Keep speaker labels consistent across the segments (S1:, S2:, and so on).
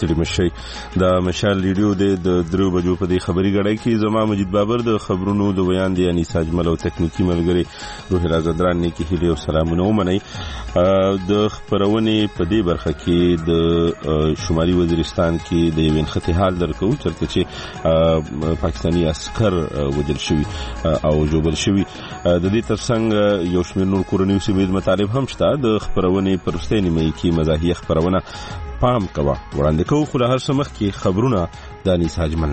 S1: ستړي مشي. د مشال ریډیو د 3 بجو په دې خبري غړای کې زما مجید بابر د خبرونو د بیان دی انیس اجمل او تکنیکی ملګری روح راځدران نه کې هیله او سلامونه ومني. د خبرونه په دې برخه کې د شمالي وزیرستان کې د یو انختی حال درکو چرته چې پاکستانی عسكر وجل شوی او جوبل شوی. د دې ترڅنګ یو شمېر نور کورنیو سیمې مطالب هم شته. د خبرونه پرسته نیمه کې مزاحیه خبرونه پام کوا وړاندې کوو خو له هر څه مخکې خبرونه د انیس اجمل.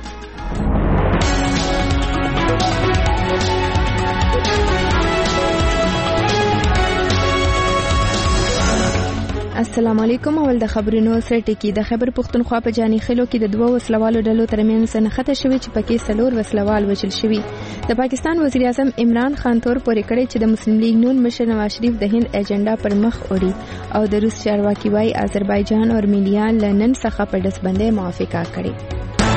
S2: السلام علیکم. اول د خبرونو سره ټکی. د خیبر پختونخوا په جاني خیلو کې د 2 وسلوالو ډلو ترمنځ نښته شوې چې پکې 4 وسلوال وژل شوي. د پاکستان وزیر اعظم عمران خان تور پورې کړی چې د مسلم لیگ نون مشر نواز شریف د هند ایجنډا پر مخ وړي او د روس چارواکي وايي آذربایجان او ارمینیا لنن څخه په دسبندۍ موافقه کړې.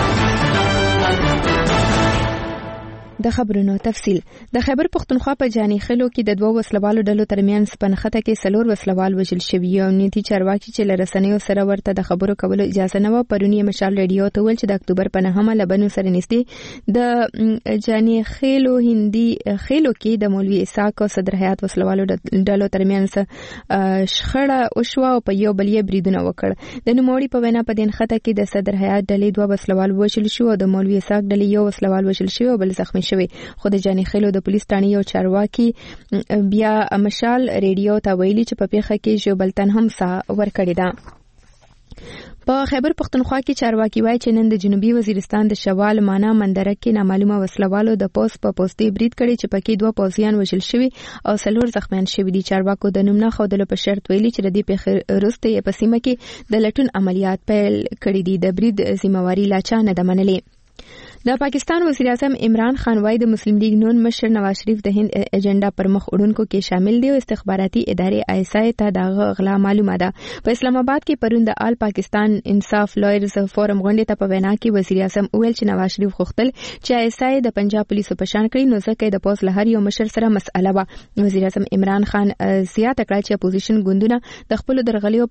S2: د خبرونو تفصیل. د خیبر پختونخوا په جاني خیلو کې د 2 وسلوالو ډلو ترمنځ په نښته کې 4 وسلوال وژل شوي او نیتی چارواکي چې لرسنیو سره ورته د خبرو کولو اجازه نه و پرونی مشال ریډیو ته ویل چې د اکتوبر په 9مه لبنو سره نږدې د جاني خیلو هندي خیلو کې د مولوي اسحاق او صدر حیات وسلوالو ډلو ترمنځ شخړه وشوه او په یو بل یې بریدونه وکړ. د نوموړي په وینا په دې نښته کې د صدر حیات ډلې 2 وسلوال وژل شو او د مولوي اسحاق ډلې 1 وسلوال وژل شو او بل زخمی شوی. خو د جاني خیلو د پولیس ټانې یو چارواکي بیا مشال ریډیو ته ویلي چې په پیښه کې ژوبلتن هم سا ورکړی ده. په خیبر پختونخوا کې چارواکي وایي چې نن د جنوبي وزیرستان د شوال مانا مندرک کې نامعلومه وسلوالو د پوسټ په پوسټي برید کړی چې پکې 2 پوځیان وژل شوي او 4 زخمیان شوي دي. چارواکو د نوم نه ښودلو په شرط ویلي چې د دې پیښې وروسته یې په سیمه کې د لټون عملیات پیل کړي دي. د برید ذمہواری لا چا نه ده منلې. د پاکستان وزیر اعظم عمران خان وايي د مسلم لیگ نون مشر نواز شریف د هند ایجنډا پر مخ وړونکو کې شامل دي او استخباراتي ادارې ISI ته د غلا معلومه ده. په اسلام آباد کې پرون د آل پاکستان انصاف لایرز فورم غونډې ته په وینا کې وزیر اعظم ویل چې نواز شریف غوښتل چې ISI د پنجاب پولیسو په شان کړي نو ځکه د پوز لهر یو مشر سره مسأله وه. وزیر اعظم عمران خان زیاته کړه چې اپوزیشن ګوندونه د خپل درغلیو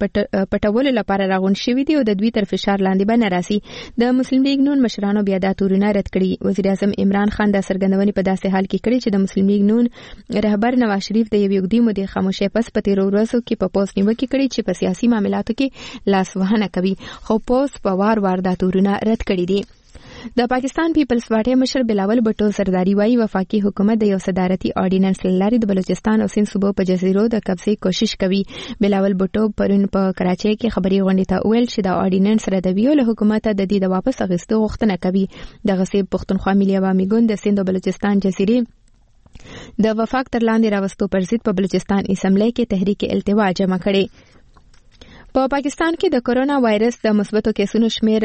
S2: پټولو لپاره راغون شوي دي او د دوی تر فشار لاندې به نه راسي. د مسلم لیگ نون مشرانو بیا دا تورونه رد کړي. وزیر اعظم عمران خان د سرګندونې په داسې حال کې کړي چې د مسلم لیگ نون رهبر نواز شریف د یو اوږدې مودې خاموشۍ پس په تیرو ورځو کې په پوسټ نیوکې کړي چې په سیاسي معاملاتو کې لاس وهنه کوي خو پوسټ په وار دا تورونه رد کړي دي. د پاکستان پیپلز پارټي مشر بلاول بټو زرداری وايي وفاقي حکومت د یو صدارتي اورډیننس لاري د بلوچستان او سند صوبو په جزیرو د قبضې کوشش کوي. بلاول بټو پرون په کراچۍ کې خبري غونډې ته ویل چې د اورډیننس ردوي له حکومت د دې د واپس اخیستو غوښتنه کوي. د غصب پښتونخوا ملي عوامي ګوند د سند او بلوچستان جزیرې د وفاق تر لاندې راوستو پر ضد په بلوچستان اسمبلی کې تحریک التوا جمع کړي. په پاکستان کې د کرونا وایرس د مثبتو کیسونو شمیر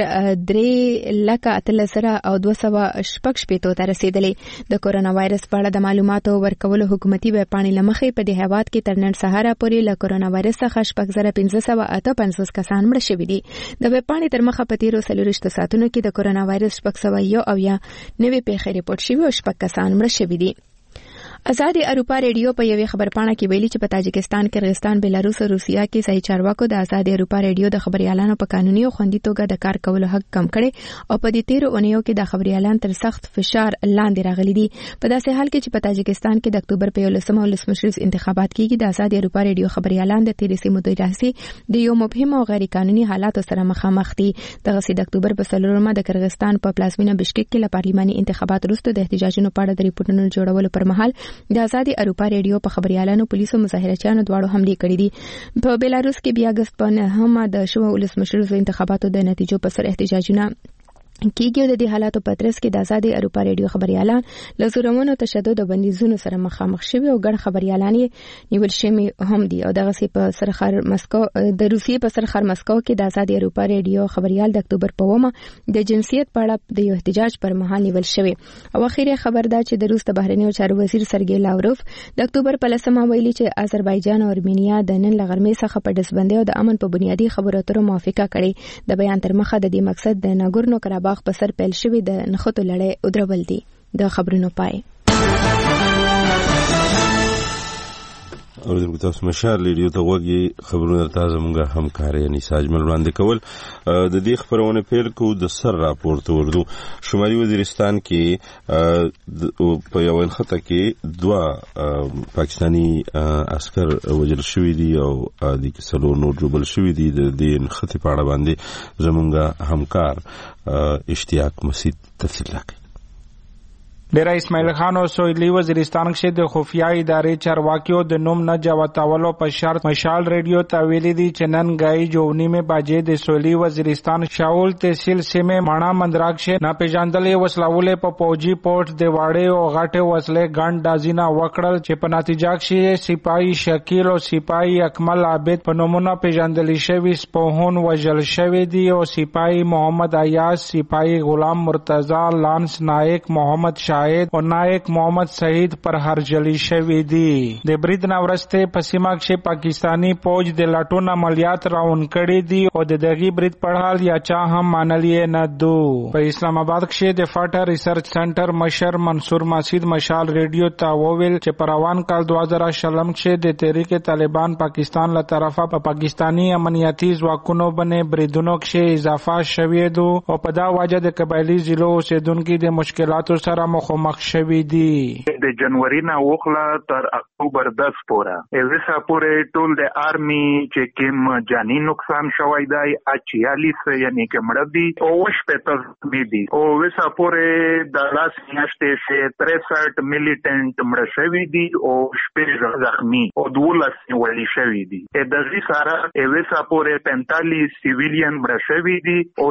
S2: 3,18,200 او 216 ته رسیدلې. د کرونا وایرس په اړه د معلوماتو ورکولو حکومتي ویبپاڼې لمخې په دې هیواد کې تر نن سهار پورې له کرونا وایرس څخه 6,558 کسان مړه شوي دي. د ویبپاڼې تر مخه په تیرو 24 ساعتونو کې د کرونا وایرس 601 او یا نوې پیښې ریپورت شوي او 6 کسان مړه شوي دي. آزاد اروپا ریډیو په یوې خبرپاڼه کې ویلي چې په تاجکستان، قرغیزستان، بیلاروس او روسیا کې ځایي چارواکو د آزاد اروپا ریډیو د خبريالانو په قانوني او خوندي توګه د کار کولو حق کم کړي او په دې تیرو اونیو کې د خبريالان تر سخت فشار لاندې راغلي دي. په داسې حال کې چې په تاجکستان کې د اکتوبر په 11 ولسمشریز انتخابات کېږي، د آزاد اروپا ریډیو خبريالان د تیرې سیمو د راځي د یو مبهم او غیر قانوني حالاتو سره مخامخ دي. د اکتوبر په 4مه د قرغیزستان په پلازمینه بشکک کې له پارلماني انتخابات وروسته د احتجاجونو په اړه د ریپورتونو جوړولو پر مهال د آزاد اروپا ریډیو په خبريالانو، پولیسو، مظاهرچیانو دواړو حملې کړې دي. په بیلاروس کې بیا اگست په 9مه د شومو ولسمشریزو انتخاباتو د نتیجو په سر احتجاجونه کېږي او د دې حالاتو په ترڅ کې د آزاد اروپا ریډیو خبريالان له زورمونو تشدد او بندیزونو سره مخامخ شوي او ګڼ خبريالان یې نیول شوي هم دي. او دغه په سرخر مسکو د روسیې په سرخر مسکو کې د آزاد اروپا ریډیو خبريال د اکتوبر په 9مه د جنسیت په اړه د یو احتجاج پر مهال نیول شوی. او اخیری خبر دا چې د روس د بهرنیو چارو وزیر سرګی لاوروف د اکتوبر په 10مه ویلي چې آذربایجان او ارمینیا د نن لغرمې څخه په دسبندۍ او د امن په بنیادی خبرو اترو موافقه کړې. د بیان تر مخه د دې مقصد د ناګورنو کراباخ په سر پیل شوی د نخودو لړۍ ودرول دي. د خبرونو پای.
S1: اوریدونکو تاسو مشال ریډیو ته وګورئ خبرونه تازه مونږه همکار یعنی ساجمل وړاندې کول د دې خبرونه پیل کو د سر راپورته وردو شمالي وزیرستان کې په یو انخته کې 2 پاکستانی عسكر وژل شوی دي او د کیسلو نور جوړل شوی دي د دې انخته په اړه باندې زمونږه همکار اشتیاق مسید تفصیل راکړي.
S3: ډیره اسماعیل خان او سویلی وزیرستان کې د خفیه ادارې چارواکیو د نوم نه جواتولو په شرط مشال ریډیو ته ویلي دي چې نن غای جوونی می باجې د سویلی وزیرستان شاول تحصیل سیمه مانا مندراکشه ناپېژاندلې وسلولې په پوجي پورت د واړې او غاټه وسلې ګڼ دازینا وکړل چې په نتیجه کې سپایي شکیل او سپایي اکمل عابد په نومونه پیژندل شوی سپوهون وژل شوی دي او سپایي محمد ایاز سپایي غلام مرتضی لانس نائک محمد شاهد او نائک محمد سعید پر هرجلی شوی دي. د برید نورسته په سیمه کې پاکستانی فوج د لاټون عملیات راون کړي دي او د دغه برید په حال یا چا هم مانلې نه دو. په اسلام آباد کې د فاټر ریسرچ سنټر مشر منصور مسید مشال ریډیو ته وویل چې په روان کال 2020 کې د تحریک طالبان پاکستان له طرفه په پاکستانی امنیتي ځواکونو باندې بریدونو کې اضافه شوې دو او په دا وجه د قبایلی ضلعو اوسیدونکو د مشکلاتو سره مخ شوی دي.
S4: د جنوري نه وخله تر اکتوبر 10 پورې ایزه پورې ټول د آرمي چې کوم جاني نقصان شوی دی 46 یعنی کې مړ دي او شپږ دي او وسه پورې د لاس میاشتې چې 63 میلیټنټ مړ شوی دي او شپږ زخمی او 12 وړي شوی دي. د دې سره ایزه پورې 45 سیویلین مړ شوی دي او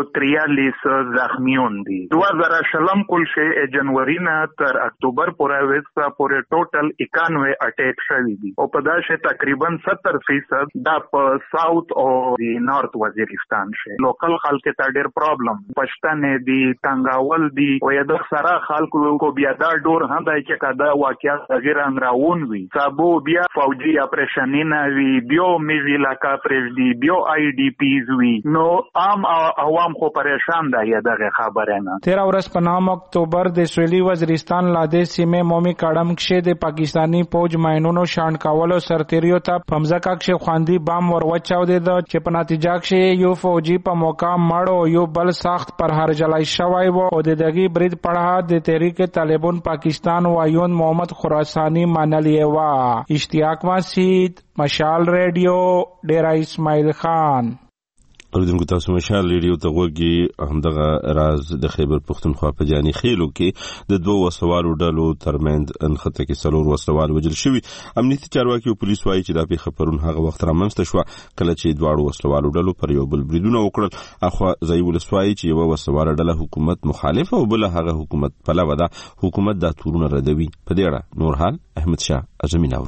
S4: 43 زخمیون دي. 2000 کل شې جنوري تر اکتوبر پورې وسه پورې ټوټل 91 اٹیک شوی دي او په داسې تقریبا 70% دا په ساوث او دی نارث وزیرستان شي. لوکل خلک ته ډېر پرابلم پښتنه دي تنگاول دي او د سره خلکو کو بیا دا ډور هم دای چې کدا واقعیا غیر انراون وي صابو بیا فوجي اپریشنینا وی بیو میوی لاکا پرېږدي بیو آی ډی پیز وی نو عام عوام خو پریشان دی دغه خبره نه.
S3: 13 ورځ په نام اکتوبر د سویلی وزیرستان لاده سیمه مومي کاډم کې د پاکستانی فوج ماینونو شان کاولو سرتیریو ته پمزکا کې خواندي بام وروچاو دي چې په نتیجه کې یو فوجي په موقع مړ یو بل سخت پر هرجلای شوی وو او د دغه برید پړه د تحریک طالبان پاکستان وایون محمد خراسانی منلې وا. اشتیاق مسید مشال ریډیو ډیرا اسماعیل خان.
S1: اوریدونکو تاسو مشال ریډیو ته وګورئ همدغه راز د خیبر پښتونخوا په جاني خېلو کې د 2 وسوالو ډلو ترمنځ انخته کې څلور وسوال وژل شوي. امنیتي چارواکي او پولیس وایي چې دا پیښه پرون هغه وخت رامنځته شوه کله چې دواړو وسوالو ډلو پر یو بل بریدونه وکړل. اخوا ځای ولسوالي چې یو وسواله ډله حکومت مخالفه او بل هغه حکومت پلوه ده حکومت دا تورونه ردوي. په دې اړه نور حال احمد شاه اعظمي ناورو.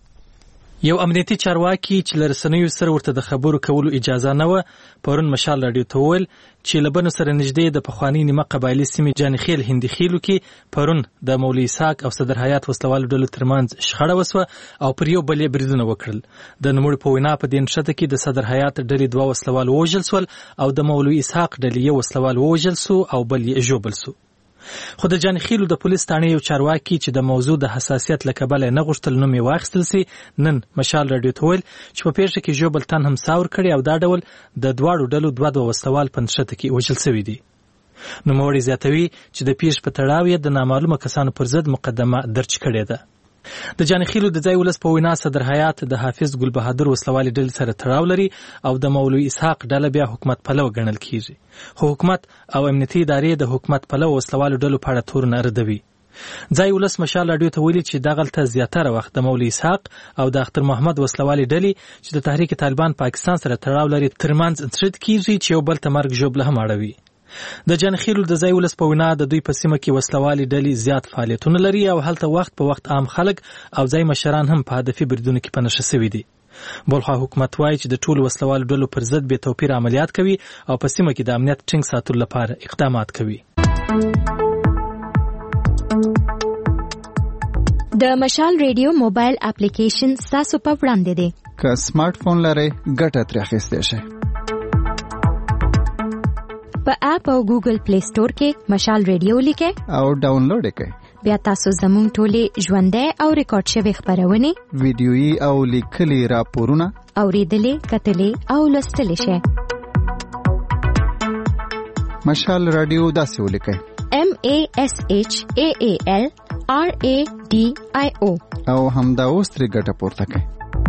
S5: یو امنیتي چارواکي چې لرسنیو سره ورته د خبرو کولو اجازه نه و پرون مشال راډیو ته ویل چې لبنو سره نږدې د پخوانی نیمه قبایلی سیمې جانخیل هندي خیلو کې پرون د مولوی اسحاق او صدر حیات وسلوالو ډلو ترمنځ شخړه وسوه او پر یو بل بریدونه وکړل. د نوموړي په وینا په دې نښته کې د صدر حیات ډلې 2 وسلوال وژل سول او د مولوی اسحاق ډلې یو وسلوال وژل سو او بل یې ژوبل سو. خو د جانخیلو د پولیس تانې یو چارواکي چې د موضوع د حساسیت له کبله نه غوښتل نوم یې واخیستل سي نن مشال راډیو ته ویل چې په پیښه کې ژوبل تن هم ساور کړي او دا ډول د دواړو ډلو 2 وسلوال په نښته کې وژل سوي دي. نوموړی زیاتوي چې د پیښې په تړاو یې د نامعلومه کسانو پر ضد مقدمه درج کړې ده. د جانخیلو د ځای ولس په وینا صدر حیات د حافظ ګل بهادر وسلوالي ډلې سره تړاو لري او د مولوی اسحاق ډله بیا حکومت پلوه ګڼل کیږي. خو حکومت او امنیتي ادارې د حکومت پلوه وسلوالو ډلو په اړه تورونه ردوي. ځای ولس مشال راډیو ته ویلي چې دغلته زیاتره وخت د مولوی اسحاق او د اختر محمد وسلوالي ډلې چې د تحریک طالبان پاکستان سره تړاو لري ترمنځ انتشد کیږي چې یو بل ته مرګ ژوبله هم اړوي. د جانخیلو د ځای ولس په وینا د دوی په سیمه کې وسلوالي ډلې زیات فعالیتونه لري او هلته وخت په وخت عام خلک او ځای مشران هم په هدفي بریدونو کې په نښه سوي دي. بلخوا حکومت وایي چې د ټولو وسلوالو ډلو پر ضد بې توپیر عملیات کوي او په سیمه کې د امنیت ټینګ ساتلو لپاره اقدامات کوي.
S6: د مشال ریډیو موبایل اپلیکیشن ستاسو په وړاندې دی.
S7: که سمارټ فون لرئ ګټه ترې اخیستی شئ.
S6: په اپ او ګوګل پلی سٹور کې مشال ریډیو لیکئ
S7: او ډاونلوډ یې کړئ.
S6: بیا تاسو زموږ ټولې ژوندۍ او ریکارډ شوې خبرونه
S7: ویډیويي او لیکلي راپورونه
S6: اوریدلې کتلې او لوستلې شئ.
S7: مشال رادیو داسې ولیکئ:
S6: MASHAAL RADIO
S7: او همدا اوس ترې ګټه پورته کړئ.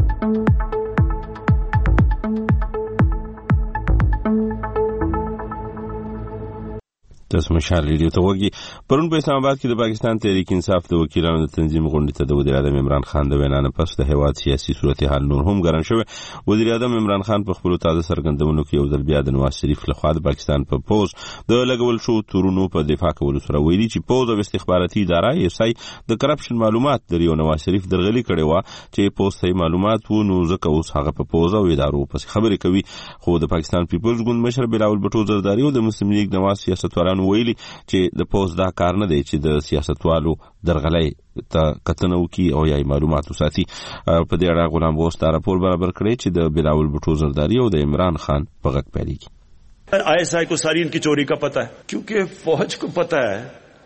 S1: تاسو مشال ریډیو ته وګورئ. پرون په اسلام آباد کې د پاکستان تحریک انصاف د وکیلانو د تنظیم غونډې ته د وزیر اعظم عمران خان د وینا نه پس د هیواد سیاسي صورتحال نور هم ګرم شوی. وزیر اعظم عمران خان په خپل تازه څرګندونو کې یو ځل بیا د نواز شریف لخوا د پاکستان په پوز د لګول شو تورونو په دفاع کولو سره ویلي چې پوز او استخباراتي اداره یې سای د کرپشن معلومات لري او نواز شریف درغلي کړي و چې پوز ته معلومات و نو ځکه اوس هغه په پوز او ادارو پس خبرې کوي. خو د پاکستان پیپلز ګوند مشر بلاول بټو زرداری او د مسلم لیگ نواز سیاستوالانو ویلي چې د پوز دا کار نه دی چې د سیاستوالو درغلۍ ته کتنه وکړي او یا معلومات وساتي. په دې اړه غلام بوس دا راپور برابر کړی چې د بلاول بټو زرداری او د عمران خان په غږ پیلېږي.
S8: ISI को सारी इनकी चोरी का पता है क्योंकि फौज को पता है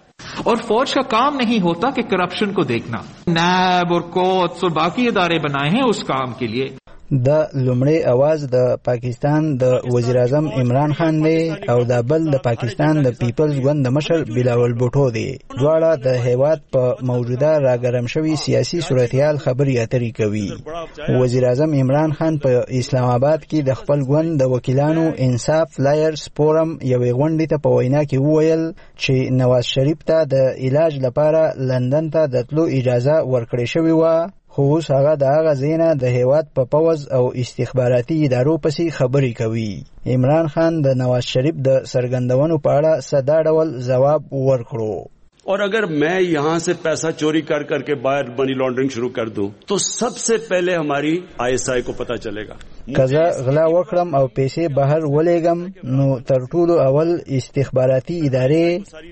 S9: और फौज का काम नहीं होता कि करप्शन को देखना. नैब और कोर्ट्स और बाकी इदारे बनाए हैं उस काम के लिए.
S10: د لومړی आवाज د پاکستان د وزیر اعظم عمران خان دی او د بل د پاکستان د پیپلز ګوند مشر بلاول بوټو دی. دواړه د هیواد په موجوده راګرم شوی سیاسي صورتحال خبري اترې کوي. وزیر اعظم عمران خان په اسلام آباد کې د خپل ګوند د وکیلانو انصاف لایرز فورم یوې غونډې ته په وینا کې وویل چې نواز شریف ته د علاج لپاره لندن ته د تلو اجازه ورکړې شوې و، خو اوس هغه د هغه ځایه د هیواد په پوز او استخباراتي ادارو پسې خبرې کوي. عمران خان د نواز شریف د څرګندونو په اړه ساده ډول ځواب ورکړو.
S8: और अगर मैं यहाँ से पैसा चोरी कर करके बाहर मनी लॉन्ड्रिंग शुरू कर दूं तो सबसे पहले हमारी ISI को पता चलेगा.
S10: کزه غلا وکړم او پیسې بهر ولېګم نو تر ټولو اول استخباراتي ادارې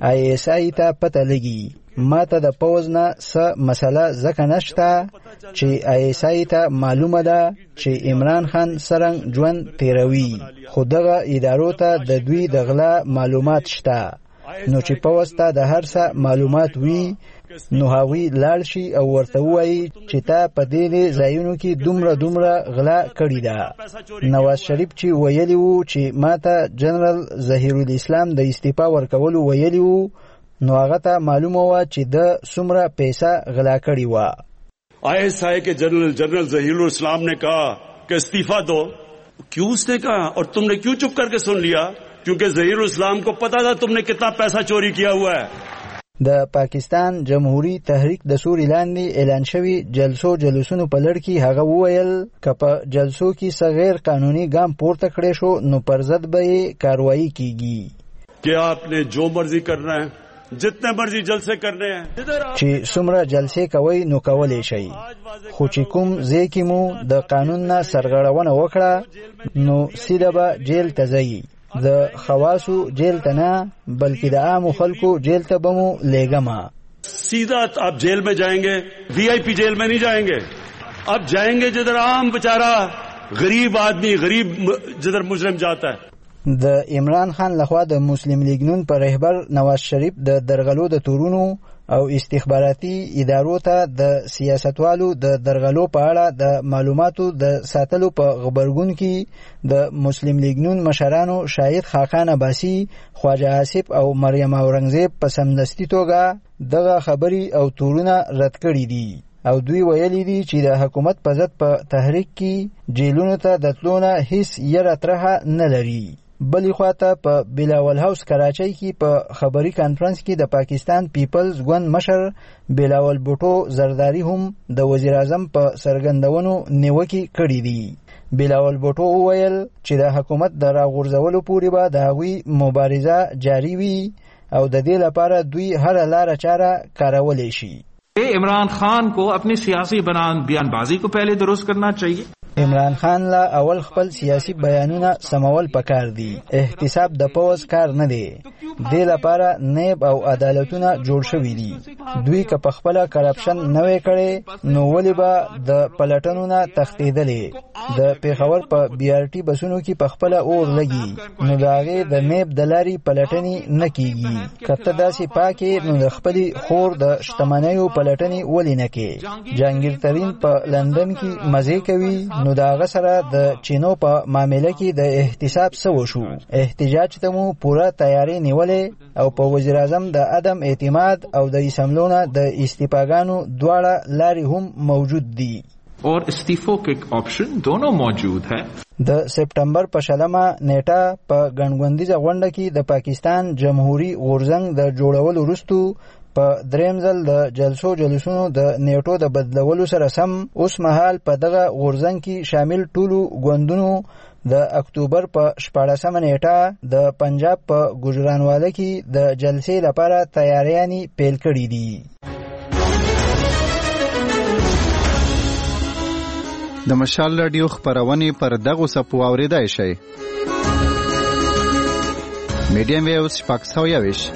S10: ISI ته پته لګي. ما ته د پوز نه څه مسله ځکه نشته چې ISI ته معلومه ده چې عمران خان څرنګه ژوند تیروي، خو دغه ادارو ته د دوی د غلا معلومات شته. نو چې پوز ته د هر څه معلومات وي نو هغوی لاړ شي او ورته وایي چې تا په دې ځایونو کې دومره غلا کړې ده. نواز شریف چې ویلی وو چې ما ته جنرال ظهیر الاسلام د استعفا ورکولو ویلی وو نو هغه ته معلومه وه چې د څومره پیسه غلا کړې وه.
S8: ISI के जनरल ظهیر الاسلام ने कहा कि इस्तीफा दो. क्यों उसने कहा और तुमने क्यों चुप करके सुन लिया? क्योंकि ظهیر الاسلام को पता था तुमने कितना पैसा चोरी किया हुआ है.
S10: د پاکستان جمهوری تحریک د سوري لاندې اعلان شوی جلسونو په لړ کې هغه وویل که په جلسو کې څه غیر قانوني ګام پورته کړی شو نو پر ضد به یې کاروایی کیږي.
S8: कि आपने जो मर्जी करना है जितने मर्जी जलसे करने हैं
S10: چې څومره جلسې کوي نو کولای شي، خو چې کوم ځای کې مو د قانون نه سرغړونه وکړه نو سیده به جیل ته ځئ. د خواصو جیل ته نه بلکې د عامو خلکو جیل ته به مو لیږمه.
S8: सीधा आप जेल में जाएंगे, VIP जेल में नहीं जाएंगे. अब जाएंगे जिधर आम बेचारा गरीब आदमी गरीब जिधर मुजरिम जाता है.
S10: د عمران خان لخوا د مسلم لیگ نون پر رهبر نواز شریف د درغلو د تورونو او استخباراتي ادارو ته د سیاستوالو د درغلو په اړه د معلوماتو د ساتلو په خبرګون کې د مسلم لیگ نون مشرانو شاهد خاقان عباسی، خواجه آصف او مریم اورنګزیب په سمدستي توګه دغه خبري او تورونه رد کړي دي او دوی ویلي دي چې د حکومت په ضد په تحریک کې جیلونو ته د تلونه هیڅ یره طرحه نه لري. بلې خواته په بلاول هاوس کراچۍ کې په خبري کانفرنس کې د پاکستان پیپلز ګوند مشر بلاول بوټو زرداری هم د وزیر اعظم په څرګندونو نیوکې کړې دي. بلاول بوټو وویل چې د حکومت د راغورځولو پورې به د هغوی مبارزه جاری وي او د دې لپاره دوی هر لاره چاره کارولی شي.
S9: عمران خان को अपनी सियासी बयानबाजी को पहले दुरुस्त करना चाहिए.
S10: عمران خان لا اول خپل سیاسي بیانونه سمول پکار دي. احتساب د پوز کار نه دی. دې لپاره نیب او عدالتونه جوړ شوي دي. دوی که په خپله کرپشن نه وی کړی نو ولې به د پلټنو نه تښتېدلې. د پېښور په BRT بسونو کې په خپله اور لګي نو د هغې د نیب د لارې پلټنې نه کېږي. که ته داسې پاکې نو د خپلې خور د شتمنیو پلټنې ولې نه کې؟ جهانګیر ترین په لندن کې مزې کوي نو د هغه سره د چینو په معامله کې د احتساب څه وشو؟ احتجاج ته مو پوره تیاری نیولې او په وزیر اعظم د عدم اعتماد او د اسمبلونه د استعفاګانو دواړه لارې هم موجود دي
S9: اور استعفو کے آپشن دونوں موجود ہے.
S10: د سپټمبر په 20 نیټه په ګڼګوندیزه غونډه کې د پاکستان جمهوریت غورځنګ د جوړولو وروسته په دریم ځل د جلسونو د نیټو د بدلولو سره سم اوس مهال په دغه غورځنګ کې شامل ټولو ګوندونو د اکتوبر په 14 نیټه د پنجاب په ګوجرانواله کې د جلسې لپاره تیاریانې پیل کړې دي.
S7: د مشال رادیو خبرونه پر دغه سپو اوریدای شي. میډیم ویوز 521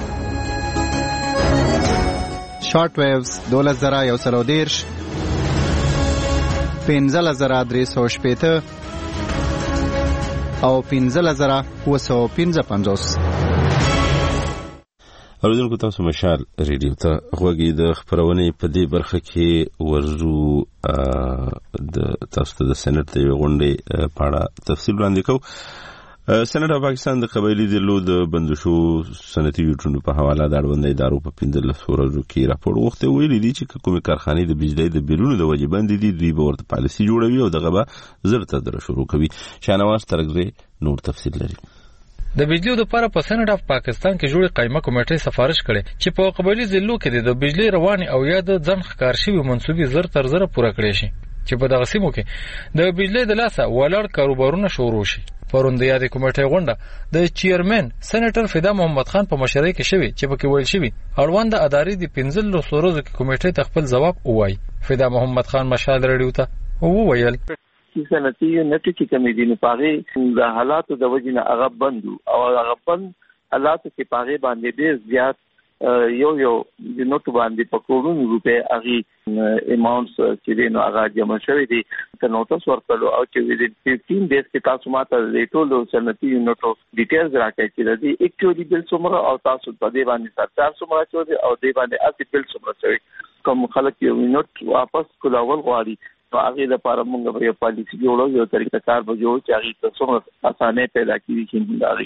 S7: شارټ ویوز 2110 15350 او 15955.
S1: اوریدونکو تاسو مشال ریډیو ته غوږی د خبرونې په دې برخه کې ورزو د تاسو ته د سېنات د غونډې په اړه تفصیل وړاندې کوو. سېنات پاکستان د قبایلی ضلعو د بندشو صنعتي یوټونو په حواله د اړوند ادارو په 15 ورځو کې راپور وغوښتی. ویلي دي چې کومې کارخانې د بجلی د بیلونو د وجې بندې دي دوی به ورته پالیسي جوړوي او دغه به زر تدره شروع کوي. شاهنواز ترکزی نور تفصیل لري.
S5: د بجلی لپاره په سېنات اف پاکستان کې جوړه قائمه کمیټې سفارش کړي چې په قبایلی ضلعو کې د بجلی رواني او یا د ځن ښکار شوی منسوبي زر تر زر پوره کړي شي چې په دغه سیمو کې د بجلی د لاسه ولاړ کاروبارونه شروع شي. پرون د یادې کمیټې غونډه د چیرمن سېنیټر فدا محمد خان په مشرۍ کې شوی چې پکې ویل شوی اړوند ادارې د 15 ورځو کې کمیټې ته خپل جواب ووایي. فدا محمد خان مشال رادیو ته وویل
S11: صنعتي یونټ کې کمی دي نه پاره د حالاتو د وجې نه هغه بند او هغه بند حالاتو کې پاره باندې ډېر زیات یو د نوټ باندې په کروڑونو روپے هغه اماونټس چې دین هغه جمع شوی دي ته نوټس ورکړو او چې ویدین 15 ډیز کې تاسو ماته لیټولو صنعتي یونټو ډیټیلز راکړي چې د اکچوالي بل څومره او تاسو په دې باندې 400 څومره او دې باندې اصلي بل څومره شوی کوم خلک یو یونټ واپس کولول غواړي هغه لپاره موږ به پالیسي جوړو یو طریقه کار به جوړ چې هغه څومره اسانه پیدا کیږي چې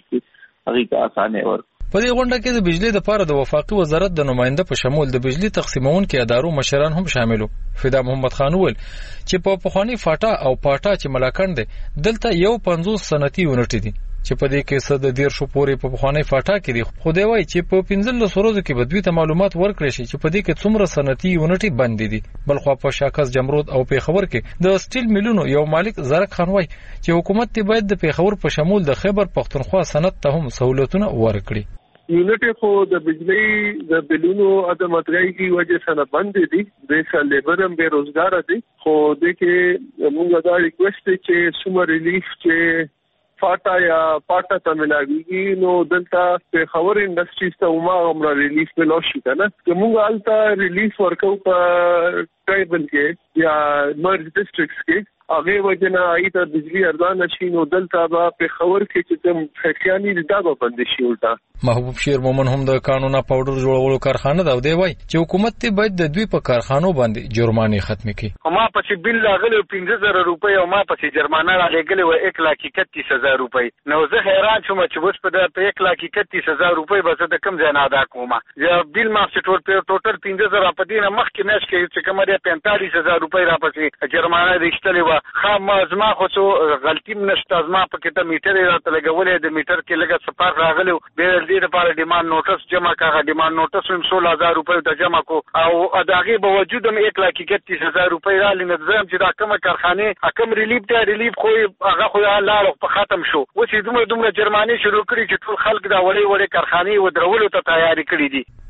S11: هغه اسانه ور
S5: په دې غونډه کې د بجلی د لپاره د وفاقي وزارت د نماینده په شمول د بجلی تقسیمونکو ادارو مشران هم شاملو. فدا محمد خان وویل چې په پخوانی فاټا او پاټا چې ملاکند دي دلته یو 50 صنعتي یونټ دي چې په دې کې صد ډیر شو پورې په پخوانی فاټا کې دي. خو دی وایي چې په 15 ورځو کې بدوی ته معلومات ورکړي شي چې په دې کې څومره صنعتي یونټ بند دي. بل خو په شاکس جمرود او پیښور کې د سټیل میلونو یو مالک زرک خان وایي چې حکومت ته باید د پیښور په شمول د خیبر پختونخوا صنعت ته هم سہولتونه ورکړي.
S12: یونټ خو د بجلی د بلونو عدم اتغای کی وجہ سره بند دي د لیبر هم بیروزګار دي. خو د کې موږ دا ریکوست چې سومر ریلیف چې فاټا یا پاټا ته ملاویږي نو دلته په خبر انډستریز ته عمر عمر ریلیف ملو شي کنه چې موږ الته ریلیف ورکو په ټرایبل کې یا مرج ډیسټریکټس کې هغه وجنه ایته بجلی ارزان شي نو دلته په خبر کې چې کوم فیکټریانی دا به بند شي ولټا.
S5: محبوب شیر مومن هم د قانونا پاوډر جوړولو کارخانه دا دی وای چې حکومت ته باید د دوی په کارخانو باندې جرمانه ختم کړي.
S13: ما پسې بل لاغلی 15000 روپۍ او ما پسې جرمانه راغلی و 131000 روپۍ. نو زه حیران شوم چې اوس په 131000 روپۍ به زه د کم ځای نه ادا کوم. یا بل ما څه ټوټل 15000 په دې نه مخکې نش کې چې کومه 45000 روپۍ را پسې جرمانه رښتلې و. خام زما خو څو غلطی نشته زما په کې ته میټر راته لګولې د میټر کې لګه سپار راغلی به دې لپاره ډیماند نوټس جمع کاغه ډیماند نوټس هم 16000 روپۍ ته جمع کو او اداغي به وجود هم 131000 روپۍ را لنه زم چې دا کومه کارخانه حکم ریلیف ته ریلیف خو هغه خو الله په ختم شو و چې دومره جرمانه شروع کړي چې ټول خلک دا وړي کارخانه و درولو ته تیاری کړي دي.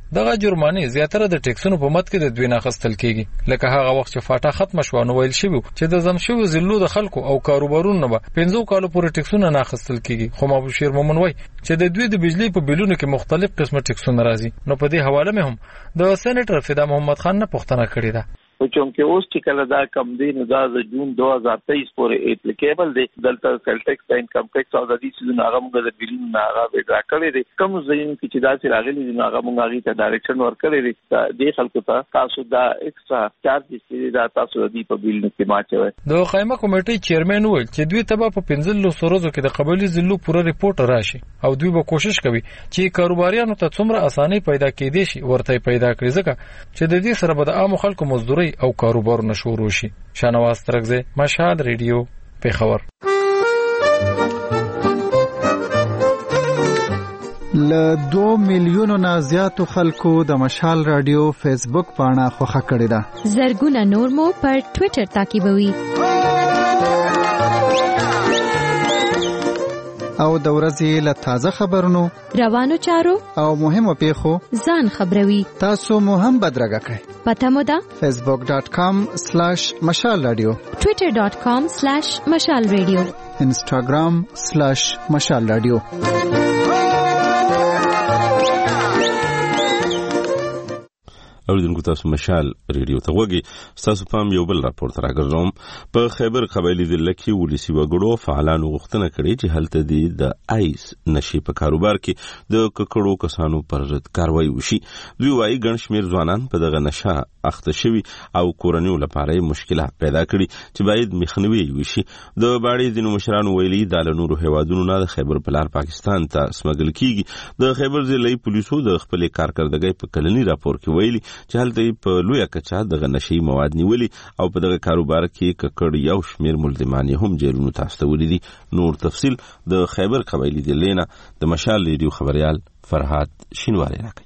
S14: دغه جرمانه زیاتره د ټیکسونو په مد کې د دوی نه اخیستل کیږي، لکه هغه وخت چې فاټا ختم شو نو ویل شوی چې د زمشو ضلعو د خلکو او کاروبارونو به 15 کالو پورې ټیکسونه نه اخیستل کیږي. خو مبشر مومن وای چې د دوی د بجلی په بیلونو کې مختلف قسمه ټیکسونه راځي. نو په دې حواله مې هم د سېنیټر فدا محمد خان نه پوښتنه کړې ده.
S11: چونکه اوس چې کله دا کم دی نو دا د جون 2023 پورې اپلیکیبل دی. دلته سلټکس د انکم ټیکس او د دې څه نه هغه موږ د بیلونو نه هغه وډرا کړی دی. کوم ځین چې دا چې راغلي دي هغه موږ هغه ته ډایرکشن ورکړی دی. د خلکو ته تاسو دا ایکسترا چارجز چې دا تاسو د دې په بیلونو کې ماچوي. د
S14: قائمه کمیټې چیرمن وویل چې دوی ته په 15 ورځو کې د قبایلی ضلعو پوره ریپورت راشي او دوی به کوشش کوي چې کاروباریانو ته څومره اساني پیدا کېدي شي ورته پیدا کړي، ځکه چې د دې سره به د عام خلکو مزدوري او کاروبار نشورو شي. شانواز ترکزه، مشهد ریډیو، پیښور.
S7: ل 2 میلیونو نه زیاتو خلکو د مشال رادیو فیسبوک پاڼه خوښه کړې ده.
S6: زرګونه نور مو پر ټوئیټر تعقیبوي.
S7: او د ورځې له تازه خبرونو،
S6: روانو چارو
S7: او مهمو پیښو
S6: ځان خبروي.
S7: تاسو مو هم بدرګه کړئ.
S6: پته مو ده
S7: facebook.com/mashalradio،
S6: twitter.com/mashalradio،
S7: instagram/mashalradio.
S1: اوریدونکو تاسو مشال ریډیو ته وګورئ. تاسو پام یو بل راپورټ راګرځوم. په خیبر قبایلی ضلع کې ولسی وګړو فعالانو غوښتنه کړې چې هلته د آیس نشي په کاروبار کې د ککړو کسانو پر ضد کاروایی وشي. دوی وايي ګڼ شمېر ځوانان په دغه نشه اخته شوي او کورنیو لپاره مشکلات پیدا کړي چې باید مخنیوي وشي. د باړې ځینو مشرانو ویلي د نورو هیوادونو نه د خیبر پلار پاکستان ته سمګل کیږي. د خیبر ضلعي پولیسو د خپل کارکردګۍ په کلنی راپور کې ویلي چې هلته په لویه کچه دغه نشي مواد نیولي او په دغه کاروبار کې ککړ یو شمېر ملزمان هم جیلونو ته استولي دي. نور تفصیل د خیبر قبایلی ضلع نه د مشال ریډیو خبريال فرهاد شینواری راکړي.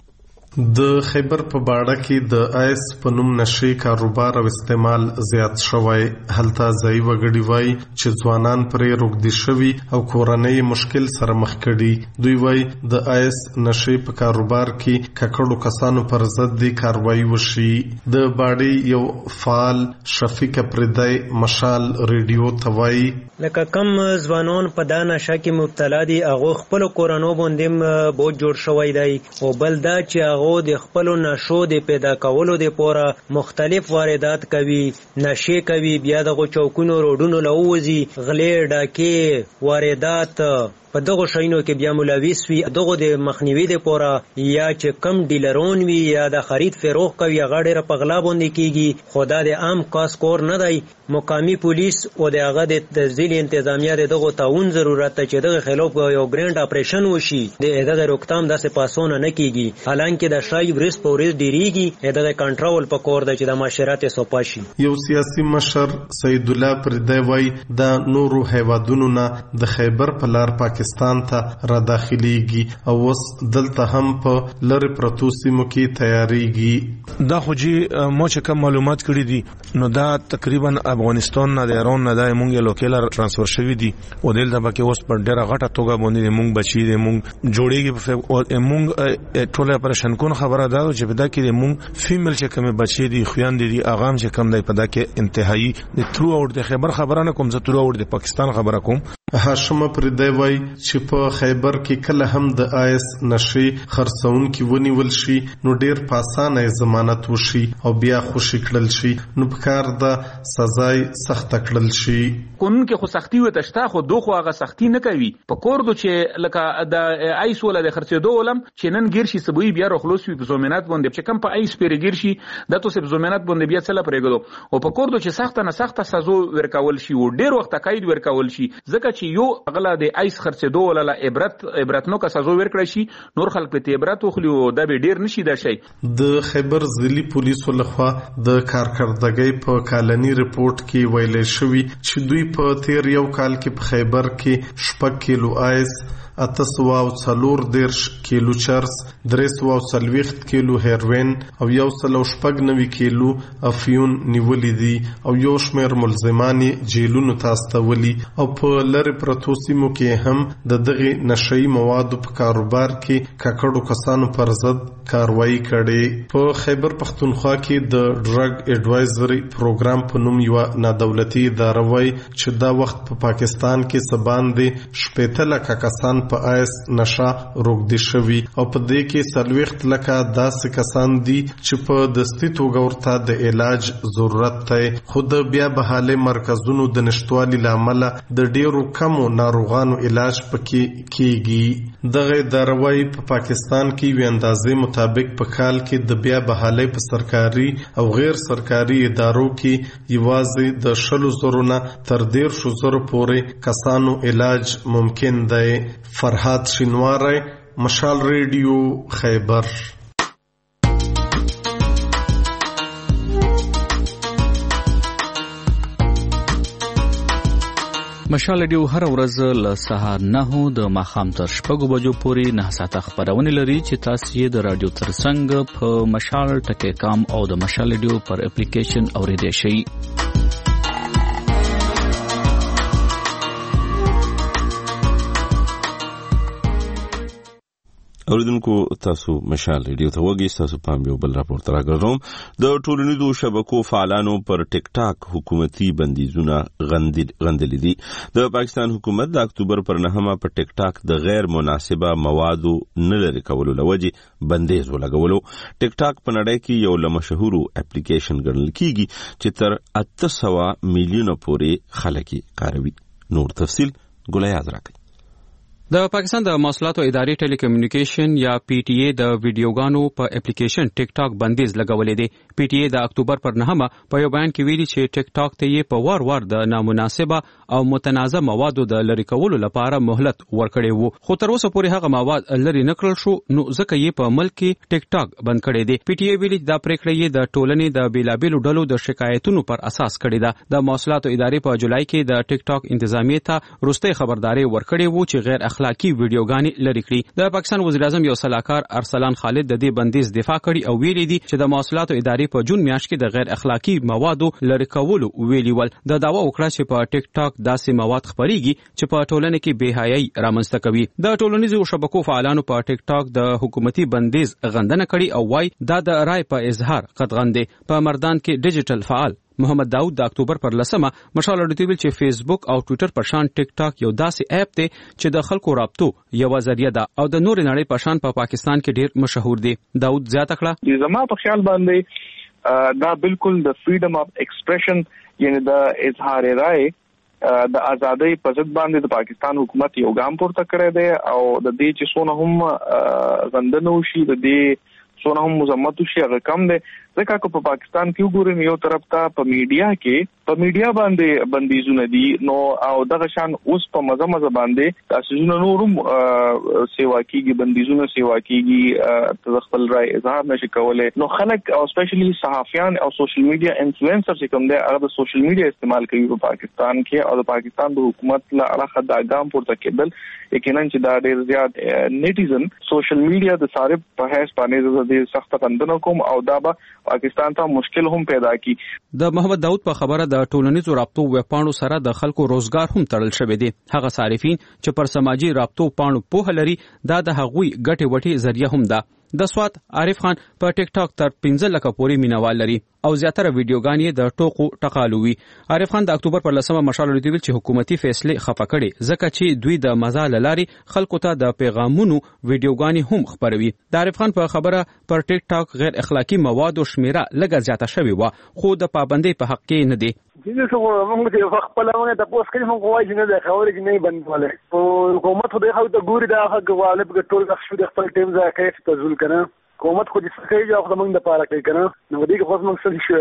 S15: د خیبر په باړه کې د آیس په نوم نشي کاروبار او استعمال زیات شوی. هلته ځای وګړي وای چې ځوانان پرې روږدي شوي او کورنۍ مشکل سره مخ کړي. دوی وای د آیس نشي په کاروبار کې ککړو کسانو پر ضد د کاروایی وشي. د باړې یو فعال شفیق پردای مشال ریډیو توای
S16: لکه کم ځوانان په دا نشه کې مبتلا دي هغه خپل کورونو باندې بوج جوړ شوی دی او بل دا چې هغه د خپل نشو د پیدا کولو د پوره مختلف واردات کوي، نشي کوي، بیا دغه چوکونو روډونو لووزي، غلې ډاکې واردات په دغه شینو کې بیا ملوث وي. دغه د مخنیوي د پوره یا چې کم ډیلرون وي یا د خرید فروخ کوي هغه ډېر په غلا باندې کیږي. خدا د عام کاس کور نه دی. مقامی پولیس او د هغه د ضلع انتظامیه دغه تعاون ضرورت ته چې دغه خلاف یو ګرانډ اپریشن وشي. دغه روکتام داسې پاسونه نه کیږي. حالانکه د شای ورس پورې ډیریږي دغه کنټرول په کور د چې د معاشرت سوپاشي.
S15: یو سیاسي مشر سید الله پردای وای د نورو هیوادونو نه د خیبر په لار پاکستان ته را داخليږي او وس دلته هم په لری پروتو سیمو کې تیاریږي.
S17: دا خو جی مو چې کوم معلومات کړی دي نو دا تقریبا افغانستان نه د ایران نه د مونږ لوکل ترانسفر شوی دي او دلته به کې اوس پر ډیره غټه توګه باندې مونږ بچی دي مونږ جوړیږي او مونږ ټوله اپریشن کون خبره ده چې په دا کې مونږ فیمیل چې کوم بچی دي خويان دي اغام چې کوم دی په دا کې انتهایی د ترو اوټ د خبر خبرانه کوم زه ترو اوټ د پاکستان خبره کوم.
S15: هاشم پردای وای چې په خیبر کې کله هم د آیس نشي خرڅون کې ونیول شي نو ډیر په اسانه ضمانت وشي او بیا خوشی کړل شي نو په کار د سزای سخت کړل شي.
S9: قانون کې خو سختی وته شته خو دوه هغه سختی نه کوي. په کوردو چې لکه د آیس ولا د خرڅېدو ولم چې نن ګیر شي سبوي بیا رخلوس وي په ضمانت باندې چې کم په آیس پیری ګیر شي د تاسو په ضمانت باندې بیا څه لپاره او په کوردو چې سخت نه سخت سزا ورکول شي او ډیر وخت قید ورکول شي ځکه چې یو اغلا د آیس خرڅېدو ولا عبرت نو کا سزا ورکړی شي نور خلک په عبرت وخلو د به ډیر نشي د شي.
S15: د خیبر ضلعي پولیسو لخوا د کارکردګۍ په کالني رپورت کې ویل شوی چې دوی په تیر یو کال کې په خیبر کې 6 کیلو آیس 840 کیلو چرس، 340 کیلو هیروین او 190 کیلو افیون نیولې دي او یو شمېر ملزمان جیلونو ته استولي او په لری پرتو سیمو کې هم د دغه نشئی موادو په کاروبار کې ککړو کسانو پر ضد کاروایی کړي. په خیبر پختونخوا کې د ډرګ ایڈوایزري پروګرام په نوم یو نادولتي اداره وای چې دا وخت په پاکستان کې سبان دي 15 لک کسان په آیس نشه روغدي شوي او په دې کې 40 لک داسې کسان دي چې په دستي توګه ورته د علاج ضرورت دی، خو د بیا بحاله مرکزونو د نشټوالي لامل د ډیرو کمو ناروغانو علاج پکې کیږي. دغه دروي په پاکستان کې وی اندازې مطابق په کال کې د بیا بحاله په سرکاري او غیر سرکاري ادارو کې یوازې د 100,000 نه تر 150,000 پورې کسانو علاج ممکن دی. فرحات شینواری، مشال ریډیو، خیبر.
S18: مشال ریډیو هر ورځ له سهار 9 د ماښام تر 6 بجو پورې 9 ساعته خبرونه لري چې تاسو یې د رادیو ترڅنګ په مشال ټکی کام او د مشال ریډیو پر اپلیکیشن اوریدئ شئ.
S1: اوریدونکو تاسو مشال ریډیو ته وګورئ. تاسو پام یو بل راپورټ راغلم. د ټولنیزو شبکو فعالانو پر ټیک ټاک حکومتي بندیزونه غندلې دي. د پاکستان حکومت د اکتوبر پر 9 په ټیک ټاک د غیر مناسبه موادو نه لري کولو لوجه بندیز ولګولو. ټیک ټاک په نړۍ کې یو له مشهورو اپلیکیشن ګڼل کیږي چې تر 800 میلیونه پورې خلک کاروي. نور تفصیل ګلایاز راکړي.
S19: د پاکستان د مواصلاتو ادارې ټیلی کمیونیکیشن یا پی ټی ای د ویډیوګانو په اپلیکیشن ټیک ټاک بندیز لګولې دی. پی ټی ای د اکتوبر پر 9 په یو بیان کې ویلي چې ټیک ټاک ته یې په وار د نامناسبه او متنازع موادو د لری کولو لپاره مهلت ورکړی وو، خو تر اوسه پورې هغه مواد لری نکړل شو، نو ځکه یې په ملک کې ټیک ټاک بند کړی دی. پی ټی ای ویلي دا پریکړه یې د ټولنې د بیلابیلو ډلو د شکایتونو پر اساس کړی ده. د مواصلاتو ادارې په جولای کې د ټیک ټاک انتظامیې ته وروستۍ خبرداري ورکړې وو چې غیر اخلاقی ویډیوګانې لري کړي. د پاکستان وزیر اعظم یو سلاکار ارسلان خالد د دې بندیز دفاع کړي او ویلي دي چې د مواصلاتو ادارې په جون میاشت کې د غیر اخلاقی موادو لري کولو ویلي ول. د داوا وکړه چې په ټیک ټاک داسې مواد خپريږي چې په ټولنه کې بے حیايي رامنځته کوي. د ټولنیزو شبکو فعالانو په ټیک ټاک د حکومتي بندیز غندنه کړي او وايي دا د رائے په اظهار قطغن دي. په مردان کې ډیجیټل فعال محمد داود د اکتوبر پر 10 مشال اډیټیو چې فیسبوک او ټوئیټر پر شان ټیک ټاک یو داسې اپ دی چې د خلکو رابطو یو ذریعہ ده او د نور نړۍ په شان په پاکستان کې ډیر مشهور دی. داود زیاته کړه
S20: زما په خیال باندې دا بالکل د فریډم اف ایکسپریشن یعنی د اظهار رائے د ازادۍ په ضد باندې د پاکستان حکومت یو ګام پورته کړی دی او د دې چې څونه هم غندنه وشي د دې څونه هم مزمت وشي هغه کم دی. ځکه په پاکستان کې وګورئ یو طرف ته په میډیا باندې بندیزونه دي نو او دغه شان اوس په مزه باندې تاسو نورم سیوا کیږي بندیزونه سیوا کیږي خپل رائے اظهار نشي کولای. نو خلک او سپیشلی صحافیان او سوشل میډیا انفلوئنسر چې کوم دي هغه د سوشل میډیا استعمال کوي په پاکستان کې او د پاکستان د حکومت له اړخه دا ګام پورته کېدل یقینا چې دا ډېر زیات نیټیزن سوشل میډیا د صارف په هیڅ باندې د سخت غندنه کوم او دا به پاکستان ته مشکل هم پیدا کی.
S19: د محمد داود په خبره د ټولنیزو رابطو ویبپاڼو سره د خلکو روزګار هم تړل شوی دی. هغه صارفین چې پر سماجی رابطو پاڼو په لري دا د هغوی ګټه وټي ذریعہ هم ده. د سوات عارف خان په ټیک ټاک تر 15 لک پورې مینوال لري او زیاتره ویډیوګانې د ټوکو ټقالوي. عارف خان د اکتوبر پر 10 مشال اډیټیو چې حکومتي فیصله خفه کړي ځکه چې دوی د مزال لاري خلکو ته د پیغامونو ویډیوګانې هم خبروي. د عارف خان په خبره پر ټیک ټاک غیر اخلاقی مواد او شمیره لږه زیاته شوی و خو د پابندۍ په حق کې نه دی.
S21: دغه څه موږ ته وخت په لمنه د پوس کې موږ وایي نه د خبرې کې نه بندواله او حکومت خو د خو د ګوري د حق غالب ټول شو د خپل ټیم ځای کې تزول کنه حکومت خو دې څه کوي چې موږ د پاره کوي کنه نو دې خو موږ څه شویل.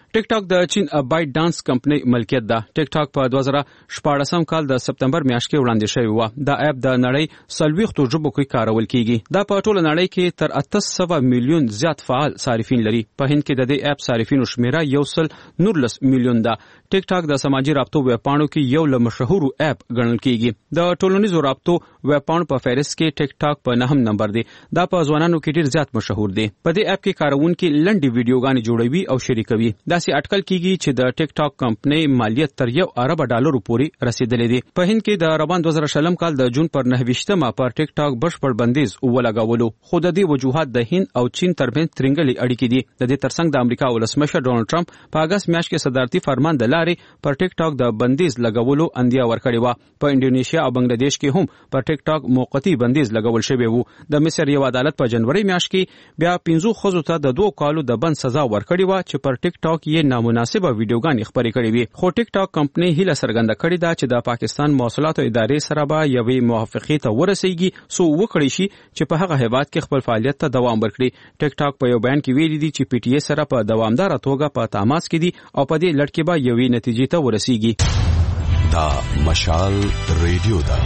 S19: ټیک ټاک د چین بایټ ډانس کمپنۍ ملکیت ده. ټیک ټاک په 2014 کال د سپتمبر میاشت کې وړاندې شوی و. دا اپ د نړۍ 40 ژبو کې کارول کیږي. دا په ټوله نړۍ کې تر 800 میلیون زیات فعال صارفین لري. په هند کې د دې اپ صارفینو شمیره 119 میلیون ده. ټیک ټاک د سماجی رابطو ویب پاڼو کې یو له مشهورو اپ ګڼل کیږي. د ټولنیزو رابطو ویب پاڼو په فهرست کې ټیک ټاک په 9 نمبر دی. دا په ځوانانو کې ډیر زیات مشهور دی. په دې اپ کې کارونکي لنډي ویډیوګانې جوړوي او شریکوي. دا سي اټکل کیږي چې د ټیک ټاک کمپنۍ مالیت تر $1 ارب پورې رسیدلې دی. په هند کې د روان 2020 کال د جون پر 29مه پر ټیک ټاک بشپړ بندیز ولګولو. خو د دې وجوهات د هند او چین ترمنځ ترنګلې اړیکې دي. د دې ترڅنګ د امریکا ولسمشر ډونالد ټرمپ په اگست میاشت کې صدارتي فرمان د لارې پر ټیک ټاک د بندیز لګولو اندیا ورکړی و. په انډونیشیا او بنگلاديش کې هم پر ټیک ټاک موقتی بندیز لګول شوی وو. د مصر یو عدالت په جنوري میاشت کې بیا 15 خزو ته د 2 کالو د بند سزا ورکړی و چې پر ټیک ټاک یې نامناسبه ویډیوګانې خپرې کړې وي. خو ټیک ټاک کمپنۍ هیله څرګنده کړې ده چې د پاکستان موصلاتو ادارې سره به یوې موافقې ته ورسیږي سو وکړي شي چې په هغه هیواد کې خپل فعالیت ته دوام ورکړي. ټیک ټاک په یو بیان کې ویلي دي چې پی ټی ای سره په دوامدار توګه په تماس کې دي او په دې لړ کې به یوې نتیجې ته ورسیږي.
S2: دا مشال ریډیو ده.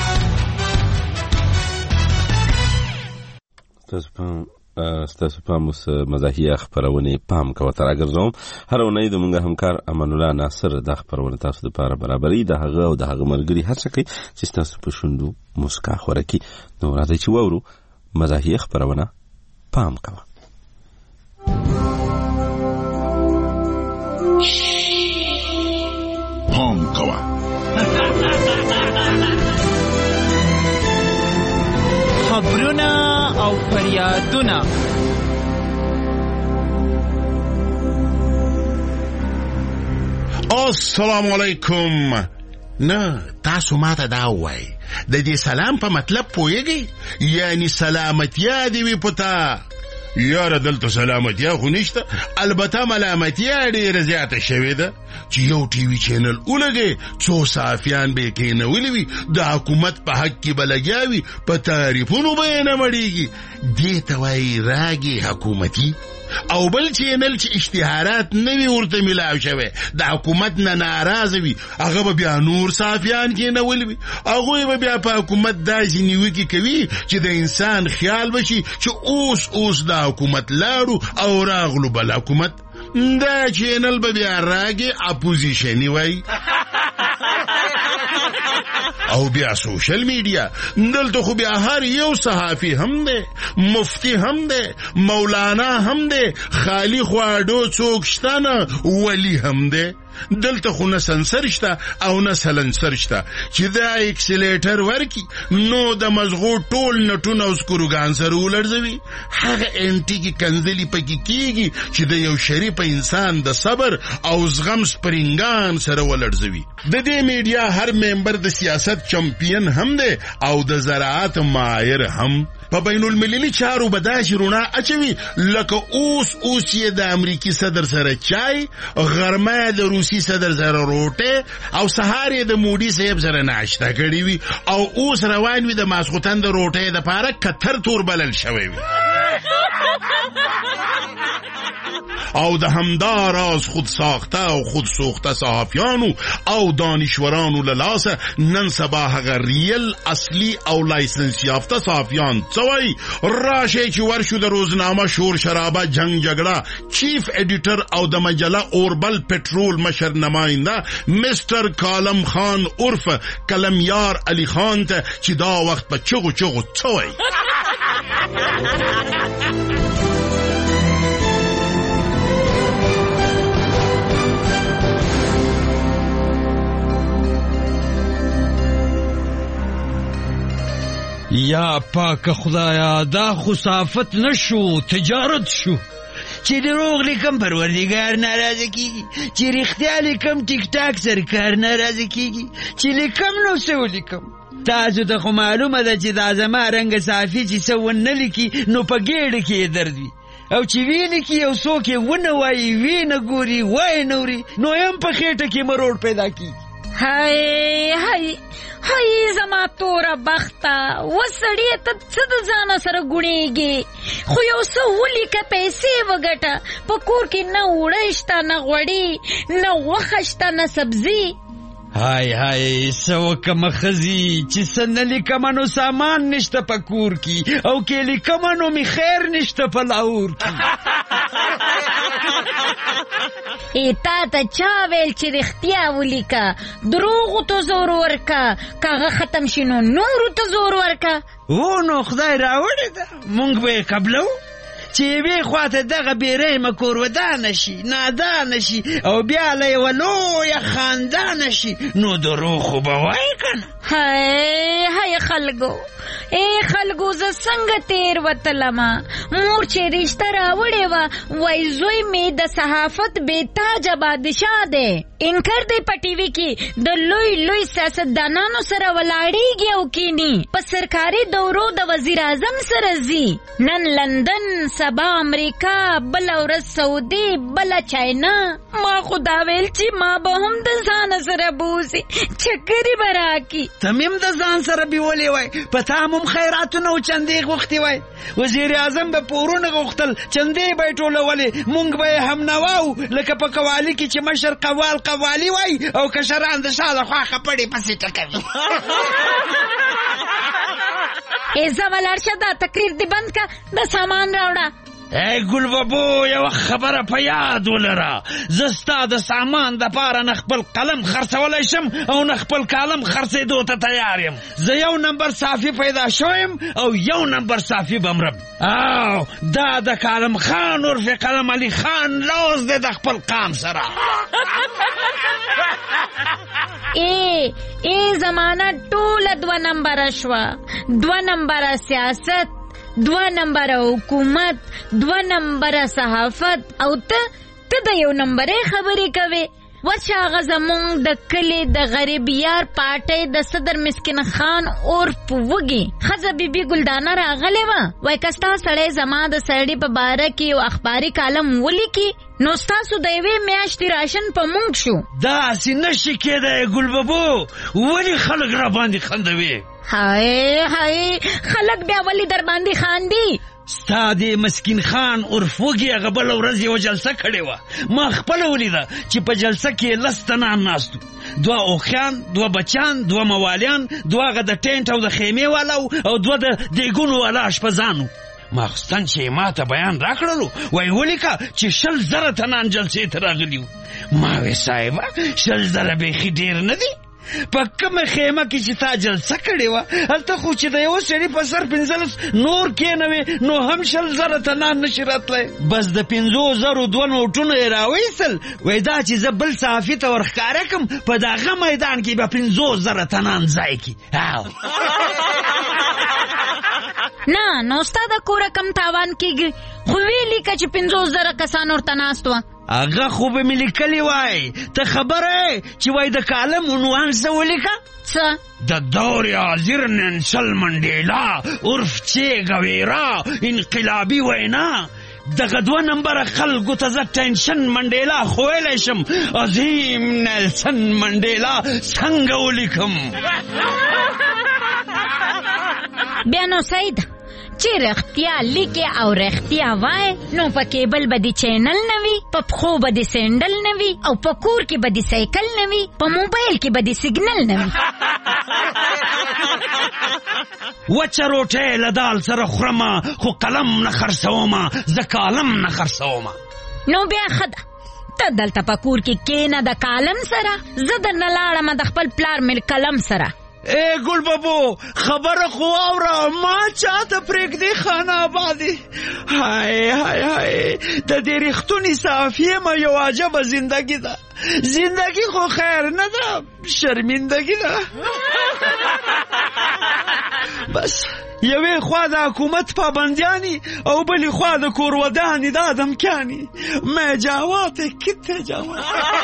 S1: ستاسو په مزاحیه خبرونه پام کوه تر اګرځوم. هر اونۍ د موږ همکار امان الله ناصر د خبرونه تاسو لپاره برابرۍ د هغه او د هغه ملګری هڅه کوي چې تاسو په شوندو مسکا خورکی. نو راځي چې وورو مزاحیه خبرونه پام کوه.
S2: پام کوه.
S22: خبرونه او فریادونه.
S23: السلام علیکم. نه تاسو ماته دا وای د دې سلام په مطلب پوهیږئ؟ یعنی سلامتیا دی وی پتا. یاره دلته سلامتیا خو نشته. البته ملامتیا ډیره زیاته شوې ده چې یو ټي وي چینل ولګي څو صحافیان به کېنولي وي د حکومت په حق کې بلګیا وي په تعریفونو به نه مړیږي. دې ته وایي راګي حکومتي. او بل چینل چې اشتهارات نه وي ورته ملاو شوی د حکومت نه ناراضه وي هغه به بیا نور صحافیان کېنولي وي. هغوی به بیا په حکومت داسې نیوکې کوي چې د انسان خیال بشي چې اوس د حکومت لاړو او راغلو بل حکومت. دا چینل به بیا راګي اپوزیشنی وای. او بیا سوشل میډیا دلته خو بیا هر یو صحافي هم دی، مفتی هم دی، مولانا هم دی، خالی خواډو څوک شته نه ولی هم دی. دلته خو نه سنسر شته او نه سلنسر شته چې دا اکسلیټر ورکی نو د مزغو ټول نټونه او سکروګان سره ولړځوي. هغه انټي کې کنځلي پکې کیږي چې د یو شریف انسان د صبر او زغم سپرینګان سره ولړځوي. د دې میډیا هر ممبر د سیاست چمپیون هم دی او د زراعت ماهر هم. په بین المللي چارو بداش رونا اچوي لکه اوس یې د امریکای صدر سره چای، غرمه د روسي صدر سره روټه او سهار یې د مودي صاحب سره ناشته کړې وي او اوس روان وي د ماسختن د روټه د پاره کتر تور بلل شوی وي. او د همدار از خود ساخته او خود سوخته صحافیانو او دانشورانو للاسه نن سبا هغه ریل اصلي او لایسنس یافته صحافیان څوي راشه چې ورشو د روزنامه شور شرابه جنگ جګړه چیف ایډیټر او د مجله اوربل پټرول مشر نماینده مستر کالم خان عرف کلمیار علی خان ته چې دا وخت په چغو څوي.
S24: یا پاک خدایا دا خصافت نشو تجارت شو.
S25: چې دروغ لیکم پروردگار ناراضه کیږي، چې رښتیا لیکم ټیک ټاک سرکار ناراضه کیږي، چې لیکم نو څه لیکم. تاسو ته خو معلومه ده چې دا زما رنګ صافي چې څه ونه لیکي نو په ګېډه کې درد وي او چې ویني کې یو څوک یې ونه وایي وینه ګوري وای نوري نو هم په خېټه کې مروړ پیدا کیږي.
S3: هاي هاي هاي زما تور بخته وسړی ته څه د ځان سره ګونیږي خو یو څه ولیکه پیسې وګټه په کور کې نه وړه شته نه غوړي نه غوښه شته نه سبزي
S25: هاي هاي سو کم خزي چې سن لیکم نو سامان نشته په کور کې او کې لیکم نو می خیر نشته په لاور کې
S3: ایتا ته چا ویل چې رښتیا ولیکه دروغ ته زور ورکا کاغه ختم شینو نور ته زور ورکا
S25: و نو خدای راوړی ده مونږ به قبلو چې وی خواته دغه بیره مکور ودان شي نادان شي او بیا له ولوی خاندان شي نو دروغ به وای کنه
S3: هاي هاي خلګو خلګو ز څنګه تیر وتلما مور چې رشتہ راوړې وا وای زوی می د صحافت بیتاج بادشاہ ده انکر دی پټیوي کې د لوی لوی سیاستدانانو سره ولاړیږي او کینی په سرکاري دورو د وزیر اعظم سره زی نن لندن سبا امریکا بل ورځ سعودي بل چاینا ما خدا ویل چې ما به هم د ځان سره بوزي چکرې براکی
S25: تمیم د ځان سره بیولې وای پتا هم خیراتونه او چندې غوښتي وای وزیر اعظم به پورونه غوښتل چندې به ټولولې مونږ به هم نواو لکه په قوالی کې چې مشر قوالی وای او کشران د شاله خوا خپړې پسې ټکوي
S3: ایزا ولارشه دا تقریر دی بند کا د سامان راوړه
S25: ای ګل بابو یو خبره په یاد ولره زستا د سامان د پاره نه خپل قلم خرڅولای شم او نه خپل کالم خرڅېدو ته تیار یم زه یو نمبر صافي پیدا شوم او یو نمبر صافي بمرم او دا د کالم خان عرف قلم علي خان لوز د خپل قام سره
S3: ای زمانہ ټول 2 نمبر شوا 2 نمبر سیاست 2 نمبر حکومت 2 نمبر صحافت او ته د یو نمبرې خبرې کوي وچا غزمون د کلی د غریب یار پاټې د صدر مسکین خان اور پوږي خزه بیبي ګلدانه راغله وای کستا سړی زما د سړی په باره کې یو اخباري کالم ولیکي نو ستاسو د یوې میاشتې راشن په مونږ شو
S25: داسې نشي کېدای ګل بابو ولې خلک را باندې خندوي
S3: هاي هاي خلک بیا ولې در باندې خاندي
S25: ستا د مسکین خان عرفوږي هغه بله ورځ یوه جلسه کړې وه ما خپله ولیده چې په جلسه کې 10 تنان ناستو 2 اوښیان 2 بچیان 2 موالیان 2 هغه د ټینټ او د خیمې والا او 2 د دیګونو والا اشپزانو ماخستان چې ما ته بیان راکړلو وای ولیکه چې 20,000 تنان جلسې ته راغلي ما وی صاحبه 20,000 بیخي ډېر نه دي په کومه خیمه کې چې تا جلسه کړې وه هلته خو چې د یوه سړي په سر 15 نور کېنوې نو هم 20,000 تنان نشي راتلی بس د 50,000 2 نوټونه یې راویستل وای دا چې زه بل صحافي ته ورښکاره کړم په دغه میدان کې به 50,000 تنان ځای کړي
S3: نه نو ستا د کوره کم تاوان کېږي خو ویلي که چې 50,000 کسان ورته ناست وه
S25: هغه خو به مې لیکلي وای ته خبره چې وای د کالم عنوان څه ولیکه
S3: څه
S25: د دور حاضر نلسن منډیلا عرف چه ګویرا انقلابي وینا دغه 2 نمبر خلکو ته زه ټینشن منډیلا خویلی شم عظیم نلسن منډیلا څنګه ولیکم
S3: بیا نو سید چې رښتیا لیکي او رښتیا وای نو په کیبل بدی چینل نوي په پخو بدی سینډل نوي او په کور کې بدی سایکل نوي په موبایل کې بدی سیګنل نوي
S25: وچه روټۍ له دال سره خورمه خو قلم نه خرڅومه زه کالم نه خرڅومه
S3: نو بیا ښه ده ته دلته په کور کې کېنه د کالم سره زه درنه لاړمه د خپل پلار مل قلم سره
S25: اے ګل بابو خبره خو اوره ما چاته پرېږدې خان آبادي هاي هاي هاي د دې رښتونې صحافي ما یو عجبه زندگی ده زندگی خو خیر نه ده شرمندگی ده بس یوې خوا د حکومت پابندیانی او بلی خوا د کور ودانی د آدمکانی میں جاواته کته جاواته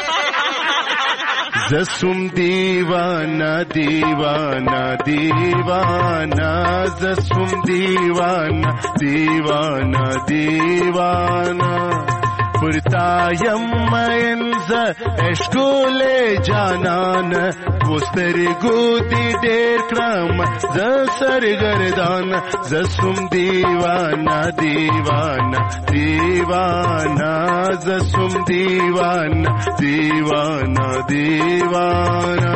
S4: زسوم دیوانا دیوانا دیوانا زسوم دیوانا دیوانا دیوانا پرتایم مینز اشکول جانان وسترګو دی ډېر کړم ز سرګردان زسم دیوانا دیوانا دیوانا زسم دیوانا دیوانا دیوانا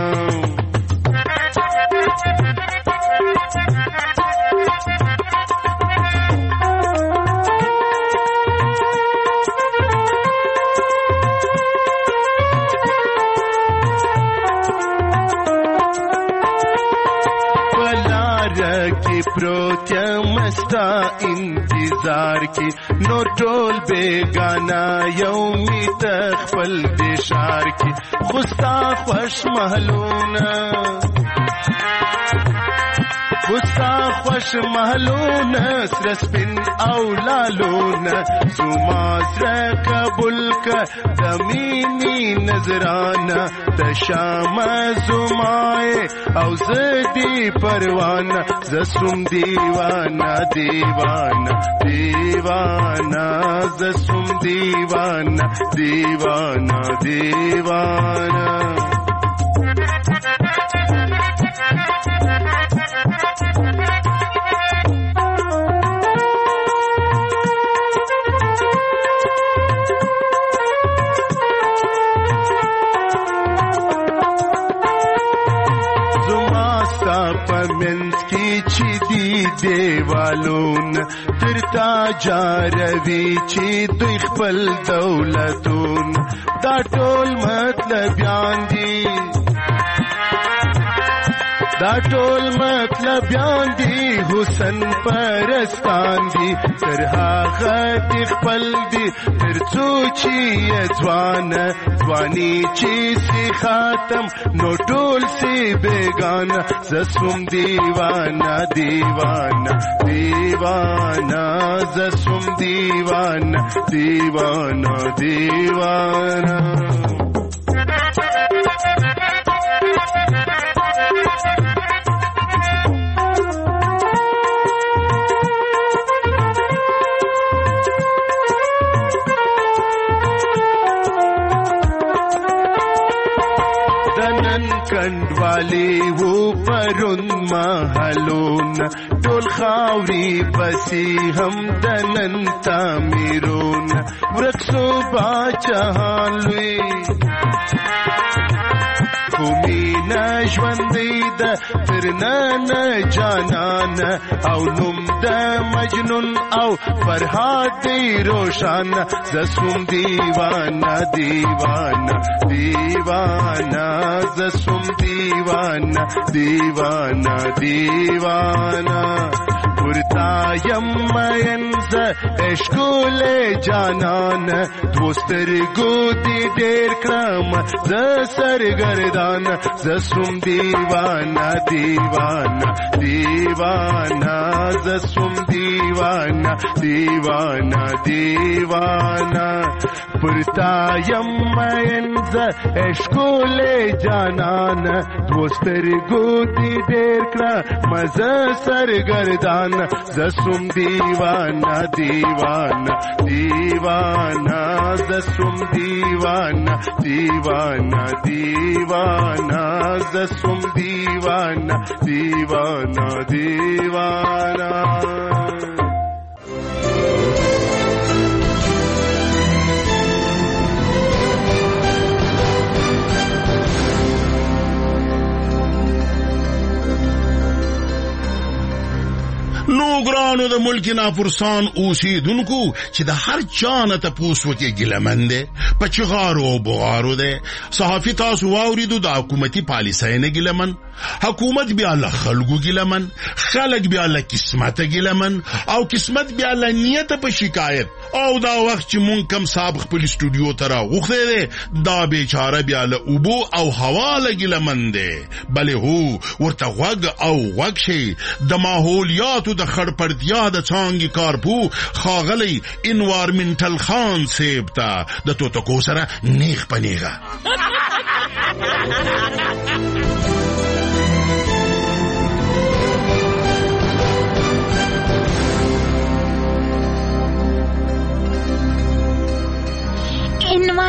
S4: پروتیم استا انتظار کی نو ټول بیگانا یومی تخفل دشار کی خستا خوش محلونا خستا خوش محلونا سرسپن اولالونا زمازر قبول کا دمینی نظرانا تشام زمائے او زدی پروانا زسم دیوانا دیوانا دیوانا زسم دیوانا دیوانا دیوانا دیوالون ترتا جاروی چی دوی خپل دولتون دا ټول مطلبیان دي دا ټول مطلبیان دي حسن پرستان دي تر هغه دي خپل دي تر څو چې ځوان ځواني چې سي خاتم نو ټول سي بیگان زسم دیوانا دیوانا دیوانا زسم دیوانا دیوانا دیوانا کنډوالی وو پرون محلون ټول خاوري بسي هم دنن تعمیرون ورکسو باچهان لوی کومینا ژوندۍ ده تر نن جانان او نوم د مجنون او فرهاد دی روشان زسوم دیوانا دیوانا دیوانا زسوم دیوانا دیوانا دیوانا پرتایم مینز اشکول جانان دوسترګو دی ډېر کړم ز سرګردان زسوم دیوانا دیوانا دیوانا زسوم دیوانا دیوانا دیوانا پرتایم مینز اشکول جانان دوسترګو دی ډېر کړم ز سرګردان زسوم دیوانا دیوانا دیوانا زسوم دیوانا دیوانا دیوانا زسوم دیوانا دیوانا دیوانا
S23: نو ګرانو د ملک ناپرسان اوسیدونکو چې د هر چا نه تپوس وکړي ګیلمن دی په چغارو او بغارو دی صحافي تاسو واوریدو د حکومتي پالیسۍ نه ګیلمن حکومت بیا له خلکو ګیلمن خلک بیا له قسمته ګیلمن او قسمت بیا له نیته په شکایت او دا وخت چې مونږ کم صاحب خپل استودیو ته راغوښتی دی دا بیچاره بیا له اوبو او هوا له ګیلمن دی بلې هو ورته غوږ او غوږ شي د ماحولیاتو د خړپړتیا د څانګې کارپو ښاغلی انوارمنټل خان صاحب ته د توتکو سره نیغ په نیغه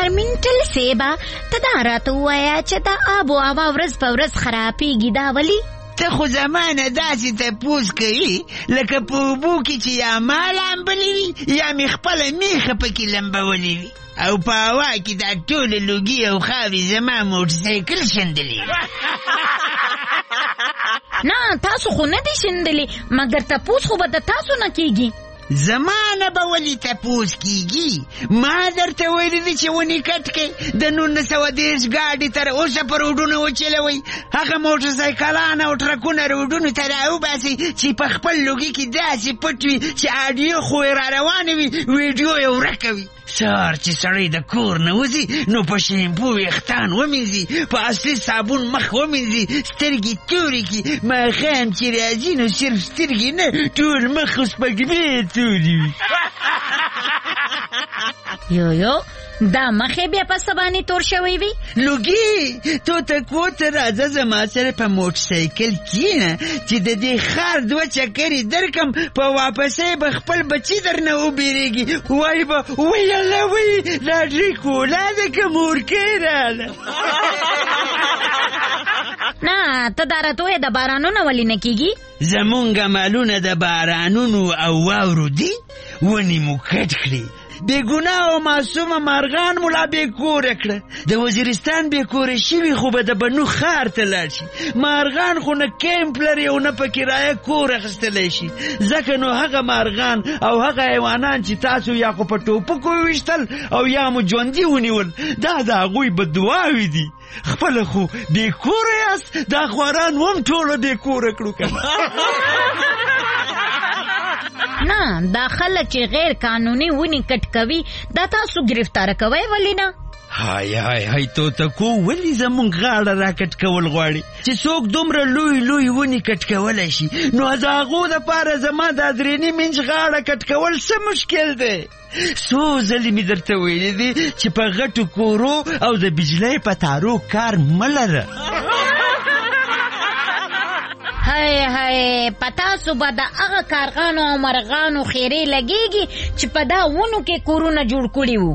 S3: انوایرمنټل سیبا ته دا راته ووایه چې دا آب و هوا ورځ په ورځ خرابېږي دا ولې؟
S25: ته خو زمانه داسې تپوس کوي لکه په اوبو کې چې یا ما لامبلې وي یا مې خپله میخه پکې لمبولې وي او په هوا کې دا ټوله لوګي او خاوې زما موټرسایکل شندلې
S3: نه تاسو خو نه دي شندلې مګر تپوس خو به د تاسو نه کېږي.
S25: زمانه به ولې تپوس کېږي؟ ما درته ویلي دي چې ونې کټ کړئ د 1930 ګاډي تر اوسه په روډونو وچلوئ هغه موټرسایکلان او ټرکونه روډونو ته راوباسئ چې په خپل لوګي کې داسې پټ وي چې اډیو خو یې را روانې وي ویډیو یې ورکه وي. سهار چې سړی د کور نه وځي نو په شیمپو ویښتان ومینځي په اصلي صابون مخ ومینځي سترګې تورې کړي ماښام چې راځي نو صرف سترګې نه ټول مخ سپږمې تورې وي.
S3: یو دا مخې بیا په سبانې تور شوی وي؟
S25: لوګي توتکو ته راځه زما سره په موټرسایکل کښېنه چې د دې ښار 2 چکرې درکم په واپسۍ به خپل بچي درنه وبېرېږي وایي به وی الله وی لاډري کولا ده که مورکۍ راله.
S3: نه ته دا راته وایې د بارانونه ولې نه کېږي؟
S25: زمونږ مالونه د بارانونو او واورو دي ونې مو کټ کړي بېګناه او معصومه مارغان ملا بېکوره کړه د وزیرستان بېکوره شوي خو به د بنو ښار ته لاړ شي مارغان خو نه کیمپ لري او نه په کرایه کور اخیستلی شي ځکه نو هغه مارغان او هغه حیوانان چې تاسو یا خو په ټوپکو وویشتل او یا مو ژوندي ونیول دا د هغوی بددعاوې دي خپله خو بېکوره یاست دا خواران هم ټوله بېکوره کړو که
S3: نه دا خلک چې غیر قانوني ونې کټ کوي دا تاسو گرفتاره کوئ ولې نه؟
S25: های توتکو ولې زمونږ غاړه را کټ کول غواړي چې څوک دومره لوی ونې کټ کولی شي نو د هغو دپاره زما دا 3.5 انچ غاړه کټ کول څه مشکل دی؟ څو ځلې مې درته ویلي دي چې په غټو کورو او د بجلۍ په تارو کار مه لره.
S3: هی پتاسو به د هغه کارغانو او مرغانو خیرې لګېږي چې په دا ونو کې کورونه جوړ کړي وو.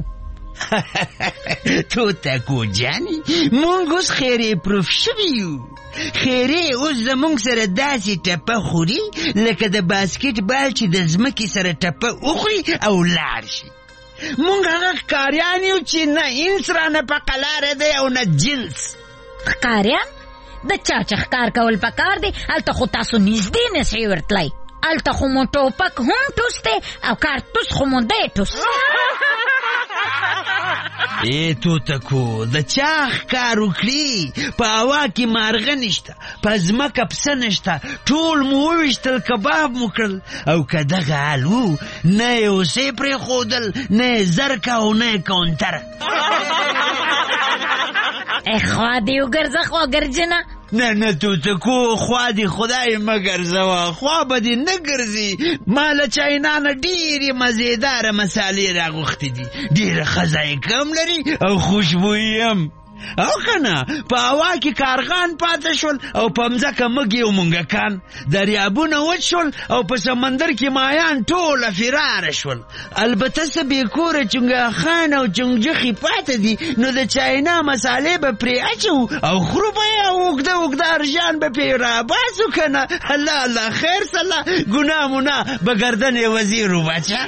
S25: توتکو جانې مونږ اوس خیرې پروف شوي یو خیرې اوس زمونږ سره داسې ټپه خوري لکه د باسکټ بال چې د ځمکې سره ټپه وخوري او لاړ شي. مونږ هغه ښکاریان یو چې نه انس رانه په قلاره دی او نه جنس.
S3: ښکاریان؟ د چا چې ښکار کول پکار دی هلته خو تاسو نږدې نسئ ورتلی هلته خو مو ټوپک هم ټوس دی او کارتوس خو مو دی ټوس.
S25: ای توتکو د چا ښکار وکړي په هوا کې مارغه نشته په ځمکه پسه نشته ټول مو وویشتل کباب مو کړل او که دغه حال وو نه یې اوسې پرېښودل نه یې زرکه او نه یې کونتره.
S3: خوا دې وګرځه خوا ګرجنه.
S25: نه توتکو خوا دې خدای مه ګرځوه خوا به دې نه ګرځي ما له چاینا نه ډېرې مزېداره مسالې راغوښتې دي ډېره ښه ذایقه هم لري او خوشبویي هم او که نه په هوا کې کارغان پاته شول او په مځکه مږې او مونګکان دریابونه وچ شول او په سمندر کې مایان ټوله فراره شول. البته څه بېکوره چنګاښان او چنګجخې پاته دي نو د چاینا مسالې به پرې اچوو او خورو به یې او اوږده ارژان به پرې راباسو که نه الله خیر سله ګناه مونه به ګردن یې وزیر وبچه.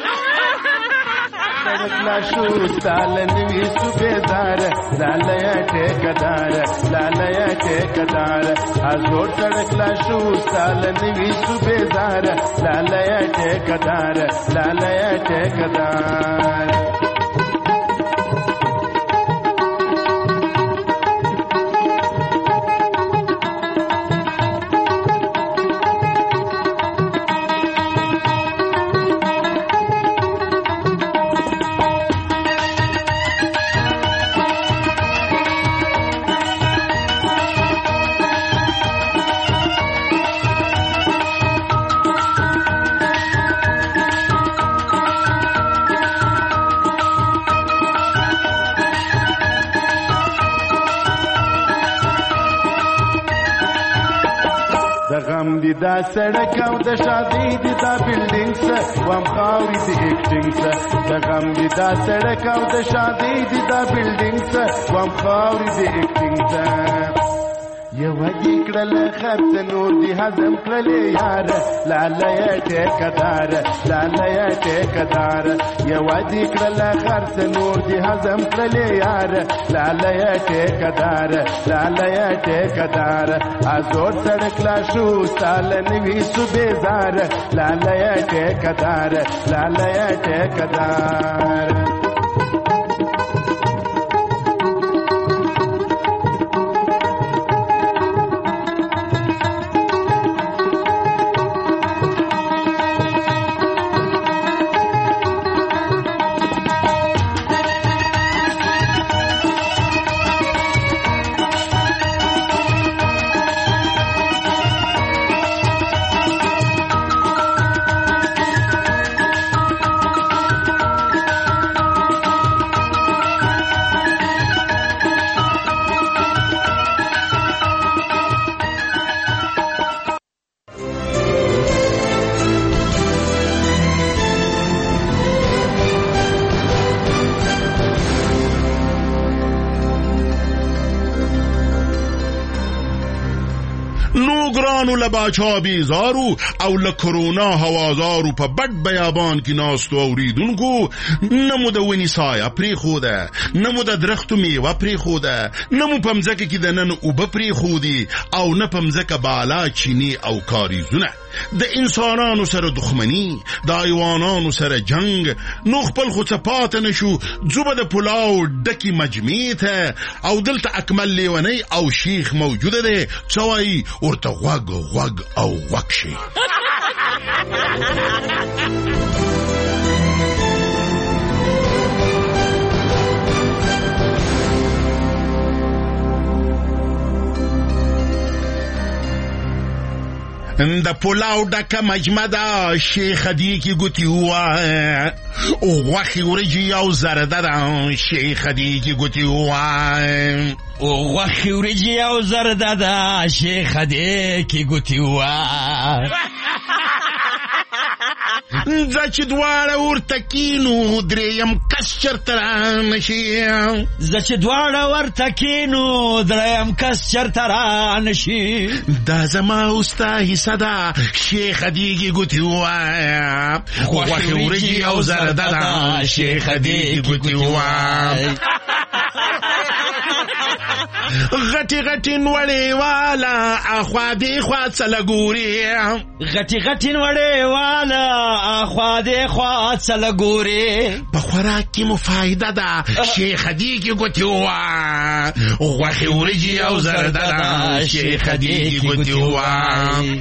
S4: سړکلا شو ستاله نوي صوبېدار لالیه ټیکدار ازور سړکلا شو ستاله نوي صوبېدار لالیه ټیکدار. دا سړک او د شادي دي دا بلډینګ وام خاوري دي اکټینګ د غم دي دا سړک او د شادي دي دا بلډینګ وام خاوري دي اکټینګ یو دې کړل خرڅ نور دي هضم کړلې یار لاله ټیکدار لاله ټیکدار یو دې کړل خرڅ نور دي هضم کړلې یار لاله ټیکدار لاله ټیکدار ازور سړک لا شو سال نوي صبحدار لاله ټیکدار لاله ټیکدار
S23: لباچا بیزارو او لکرونا هوازارو په بد بیابان کې ناستو اوریدونکو نمو د ونی سایه پری خوده نمو د درختو میوه پری خوده نمو پمزکه کې د نن اوبه پری خودي او نه پمزکه بالا چینی او کاریزونه د انسانانو سره دښمنی د حیوانانو سره جنگ نو خپل خو صفات نشو زوبه د پلاو ډکی مجمع ته او دلته اکمل لیونی او شیخ موجوده ده چوي ورته غوږ او غوږ شي د پلاو ډکه مجمع ده شیخ دی کی ګوتی هوا او غوښې ورجی او زرده ده شیخ دی کی ګوتی هوا
S25: او غوښې ورجی او زرده ده شیخ دی کی ګوتی هوا
S23: زه چې دواړه ورته کینو دریم کس چرته رانشي
S25: زه چې دواړه ورته کینو دریم کس چرته رانشي
S23: دا زما اوستا حصه ده شیخ دیږي ګوتې ووایه غوښې ورجې او زرده ده شیخ دیږي ګوتې ووایه غټي غټي نوړې والا اخوا دې خوا څله ګوري
S25: غټي غټي نوړې والا اخوا دې خوا څله ګوري
S23: په خوراک کې مو فایده ده شیخ دې کې ګوتې ووایه غوښې ورجې او زرده ده شیخ دې کې ګوتې ووایه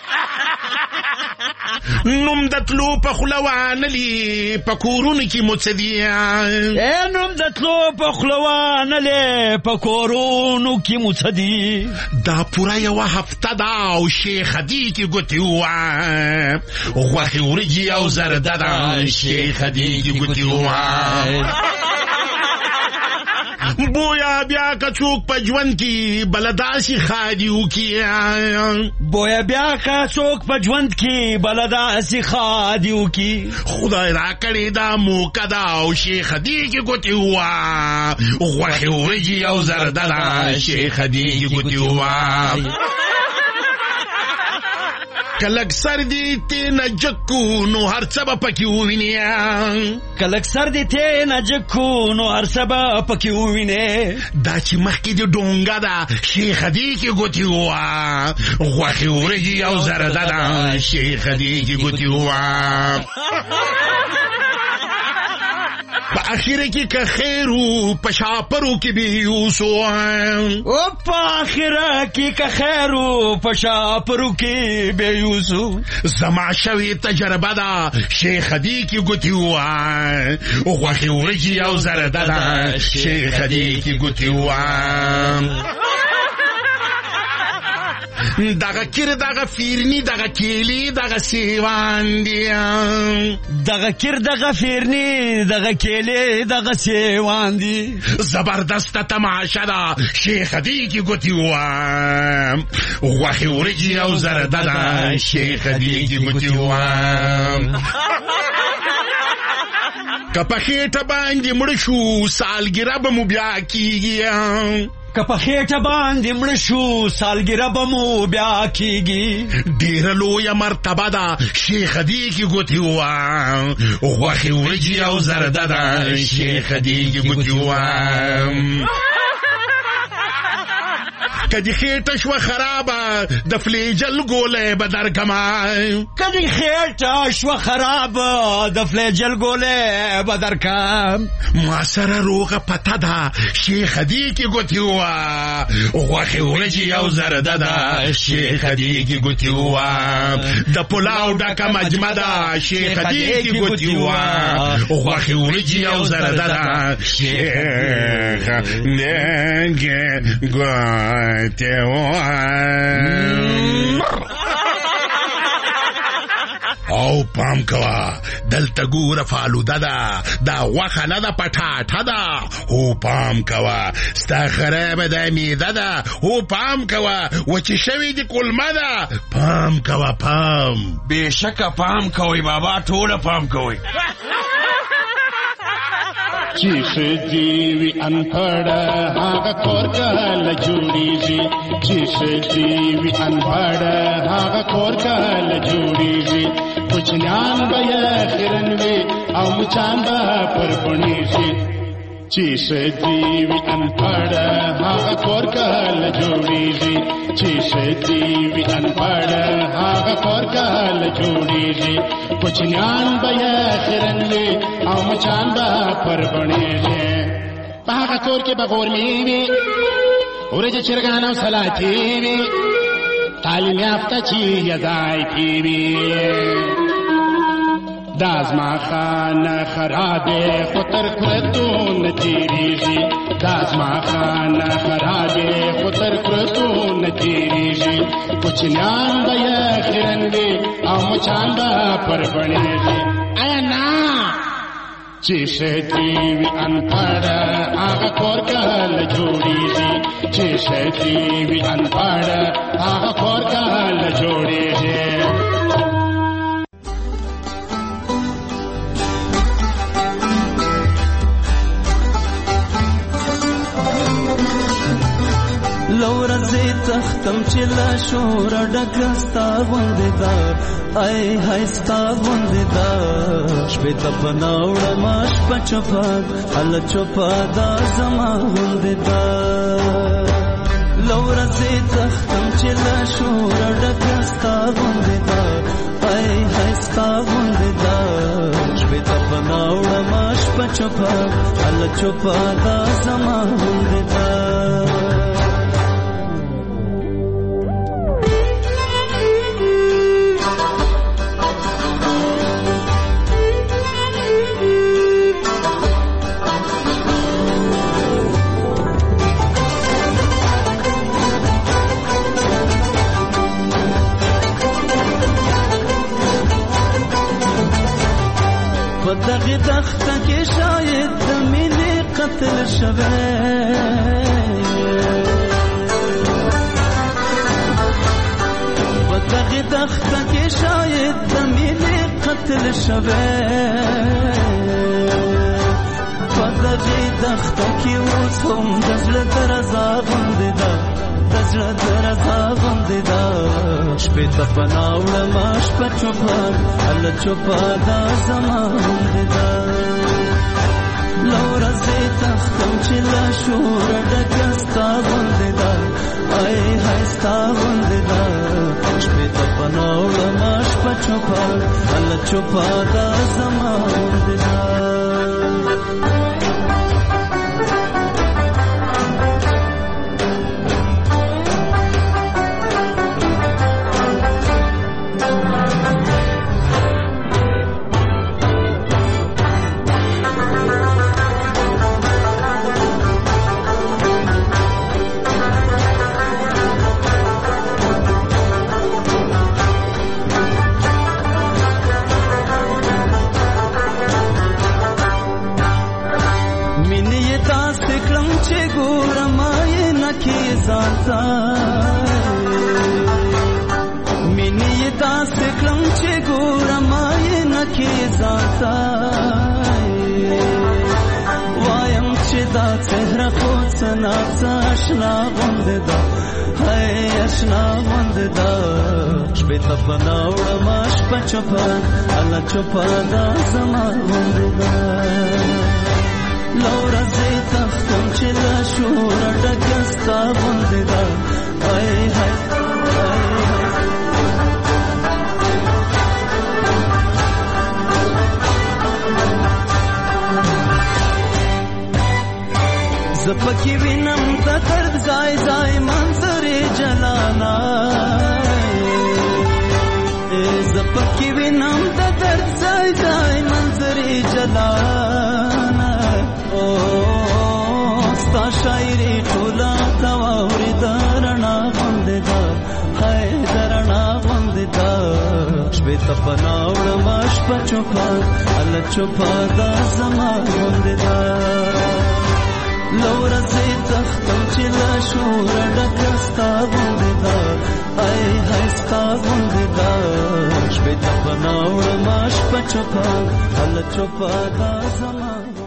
S23: نوم د تلو په خوله وانلي په کورونو کې مو څه دي
S25: نوم د تلو په خوله وانلي په کورونو کې مو څه دي
S23: دا پوره یوه هفته ده او شیخ دې کې ګوتې ووایه غوښې ورجې او زرده ده شیخ دې کې ګوتې ووایه بویا بیا که څوک په ژوند کې بله داسې ښادي وکړي
S25: بویا بیا که څوک په ژوند کې بله داسې ښادي وکړي
S23: خدای راکړې دا موقع ده او شیخ دې کې ګوتې ووایه غوښې ورجې او زرده ده شیخ دې کې ګوتې ووایه کلک سر دی تی نجکو نو هر څه به پکې ووینې
S25: کلک سر دی تی نجکو نو هر څه به پکې ووینې
S23: دا چې مخکې د ډونګه ده شیخ دې کې ګوتې ووایه غوښې ورجې او زرده ده شیخ دې کې ګوتې ووایه په اخیره کې که خیرو په شاپرو کې بیوسو
S25: او په اخیره کې که خیرو په شاپرو کې بیوسو
S23: زما شوی تجربه ده شیخ دې کې ګوتې ووایه غوښې ورجې او زرده ده شیخ دې کې ګوتې ووایه دغه کیر دغه فیرنی دغه کیلی دغه سیوان دی
S25: دغه کیر دغه فیرنی دغه کیلی دغه سیوان دی
S23: زبردست تماشا ده شیخ دی کی ګوتی وام غوښې ورجی او زرده ده شیخ دی کی ګوتی وام که په خېټه باندې مړ شو سالګره به مو بیا کیږي
S25: که په خېټه باندې مړ شو سالګره به مو بیا کیږي
S23: ډېره لویه مرتبه ده شیخ دی کی ګوتې ووام غوښې ورجي او زرده ده شیخ دی کی ګوتې ووام که دې خېټه شوه خرابه د فلیجل ګولۍ به درکمه
S25: که دې خېټه شوه خرابه د فلیجل ګولۍ به درکم
S23: ما سره روغه پته ده شیخ دی کی ګوتې ووه غوښې ورجي او زرده ده شیخ دی کی ګوتې ووه د پلاو ډکه مجمه ده شیخ دی کی ګوتې ووه غوښې ورجي او زرده ده شیخ دی کی ګوتې او پام کوا دلته ګوره فالوده ده دا غوښه نه ده پټاټه ده او پام کوا ستا خرابه ده میده ده او پام کوا وچې شوې دي کلمه ده پام کوا پام
S25: بېشکه پام کوئ بابا ټوله پام کوئ
S4: چې ښځې وي انپړه هغه کور کله جوړېږي چې ښځې وي انپړه هغه کور کله جوړېږي کوچنیان به یې خیرن وي او مچان به پر بڼېږي چې ښځې وي انپړه هغه کور کله جوړېږي چې ښځې وي انپړه هغه کور کله جوړېږي کوچنیان به یې خیرن وي او مچان به پر بڼېږي په هغه کور کې به غورمې وي ورجې چرګان او سلاتې وي تعلیم یافته چې یدایتې وي دا زما خانه خرابې خو تر کرتو نه تېرېږي دا زما خانه خرابې خو تر کرتو نه تېرېږي کوچنیان به یې خیرن وي او مچان به پر بڼېږي آیا نه چې ښځې وي انپړه هغه کور کله جوړېږي چې ښځې وي انپړه هغه کور کله جوړېږي
S5: لورځې تختم چې لا شوره ډکه ستا غوندې ده ای های ستا غوندې ده شپې ته په ناوړمه شپه چوپه هله چوپه دا زما غوندې ده لورځې تختم چې لا شوره ډکه ستا غوندې ده ای های ستا غوندې ده شپې ته په ناوړمه شپه چوپه هله چوپه دا زما غوندې ده دغه دخته کې شاید د مینې قتل شوی په دغه دخته کې شاید د مینې قتل شوی په دغه دخته کې اوس هم د زړه درزا غوندې ده د زړه درزا غوندې ده شپې ته په ناوړمه شپه چوپه هله چوپه دا زما غوندې ده لورځې تختم چې لا شوره ډکه ستا غوندې ده ای های ستا غوندې ده شپې ته په ناوړمه شپه چوپه هله چوپه دا زما غوندې ده مینې داسې کړم چې ګورم یې نکې ځانته مینې داسې کړم چې ګورم یې نکې ځانته وایم چې دا څهره خو څه ناڅه اشنا غوندې ده هی اشنا غوندې ده شپې ته پناه وړم شپه چوپه الله چوپه دا زما غوندې ده له ورځې تښتم چې له شوره ډکه ستا غوندې ده هی هی زپکی وینم د درد ځای ځای منظرې جلانا زپکی وینم د درد ځای ځای منظرې جلانا او ستا شاعري ټوله ته واورې د رڼا غوندې ده هی د رڼا غوندې ده شپې ته پناه وړم شپه چوپه الله چوپه دا زما غوندې ده لورځې تختم چې له شوره ډکه ستا غوندې ده هی هی ستا غوندې ده شپې ته پناه وړم شپه چوپه الله چوپه دا زما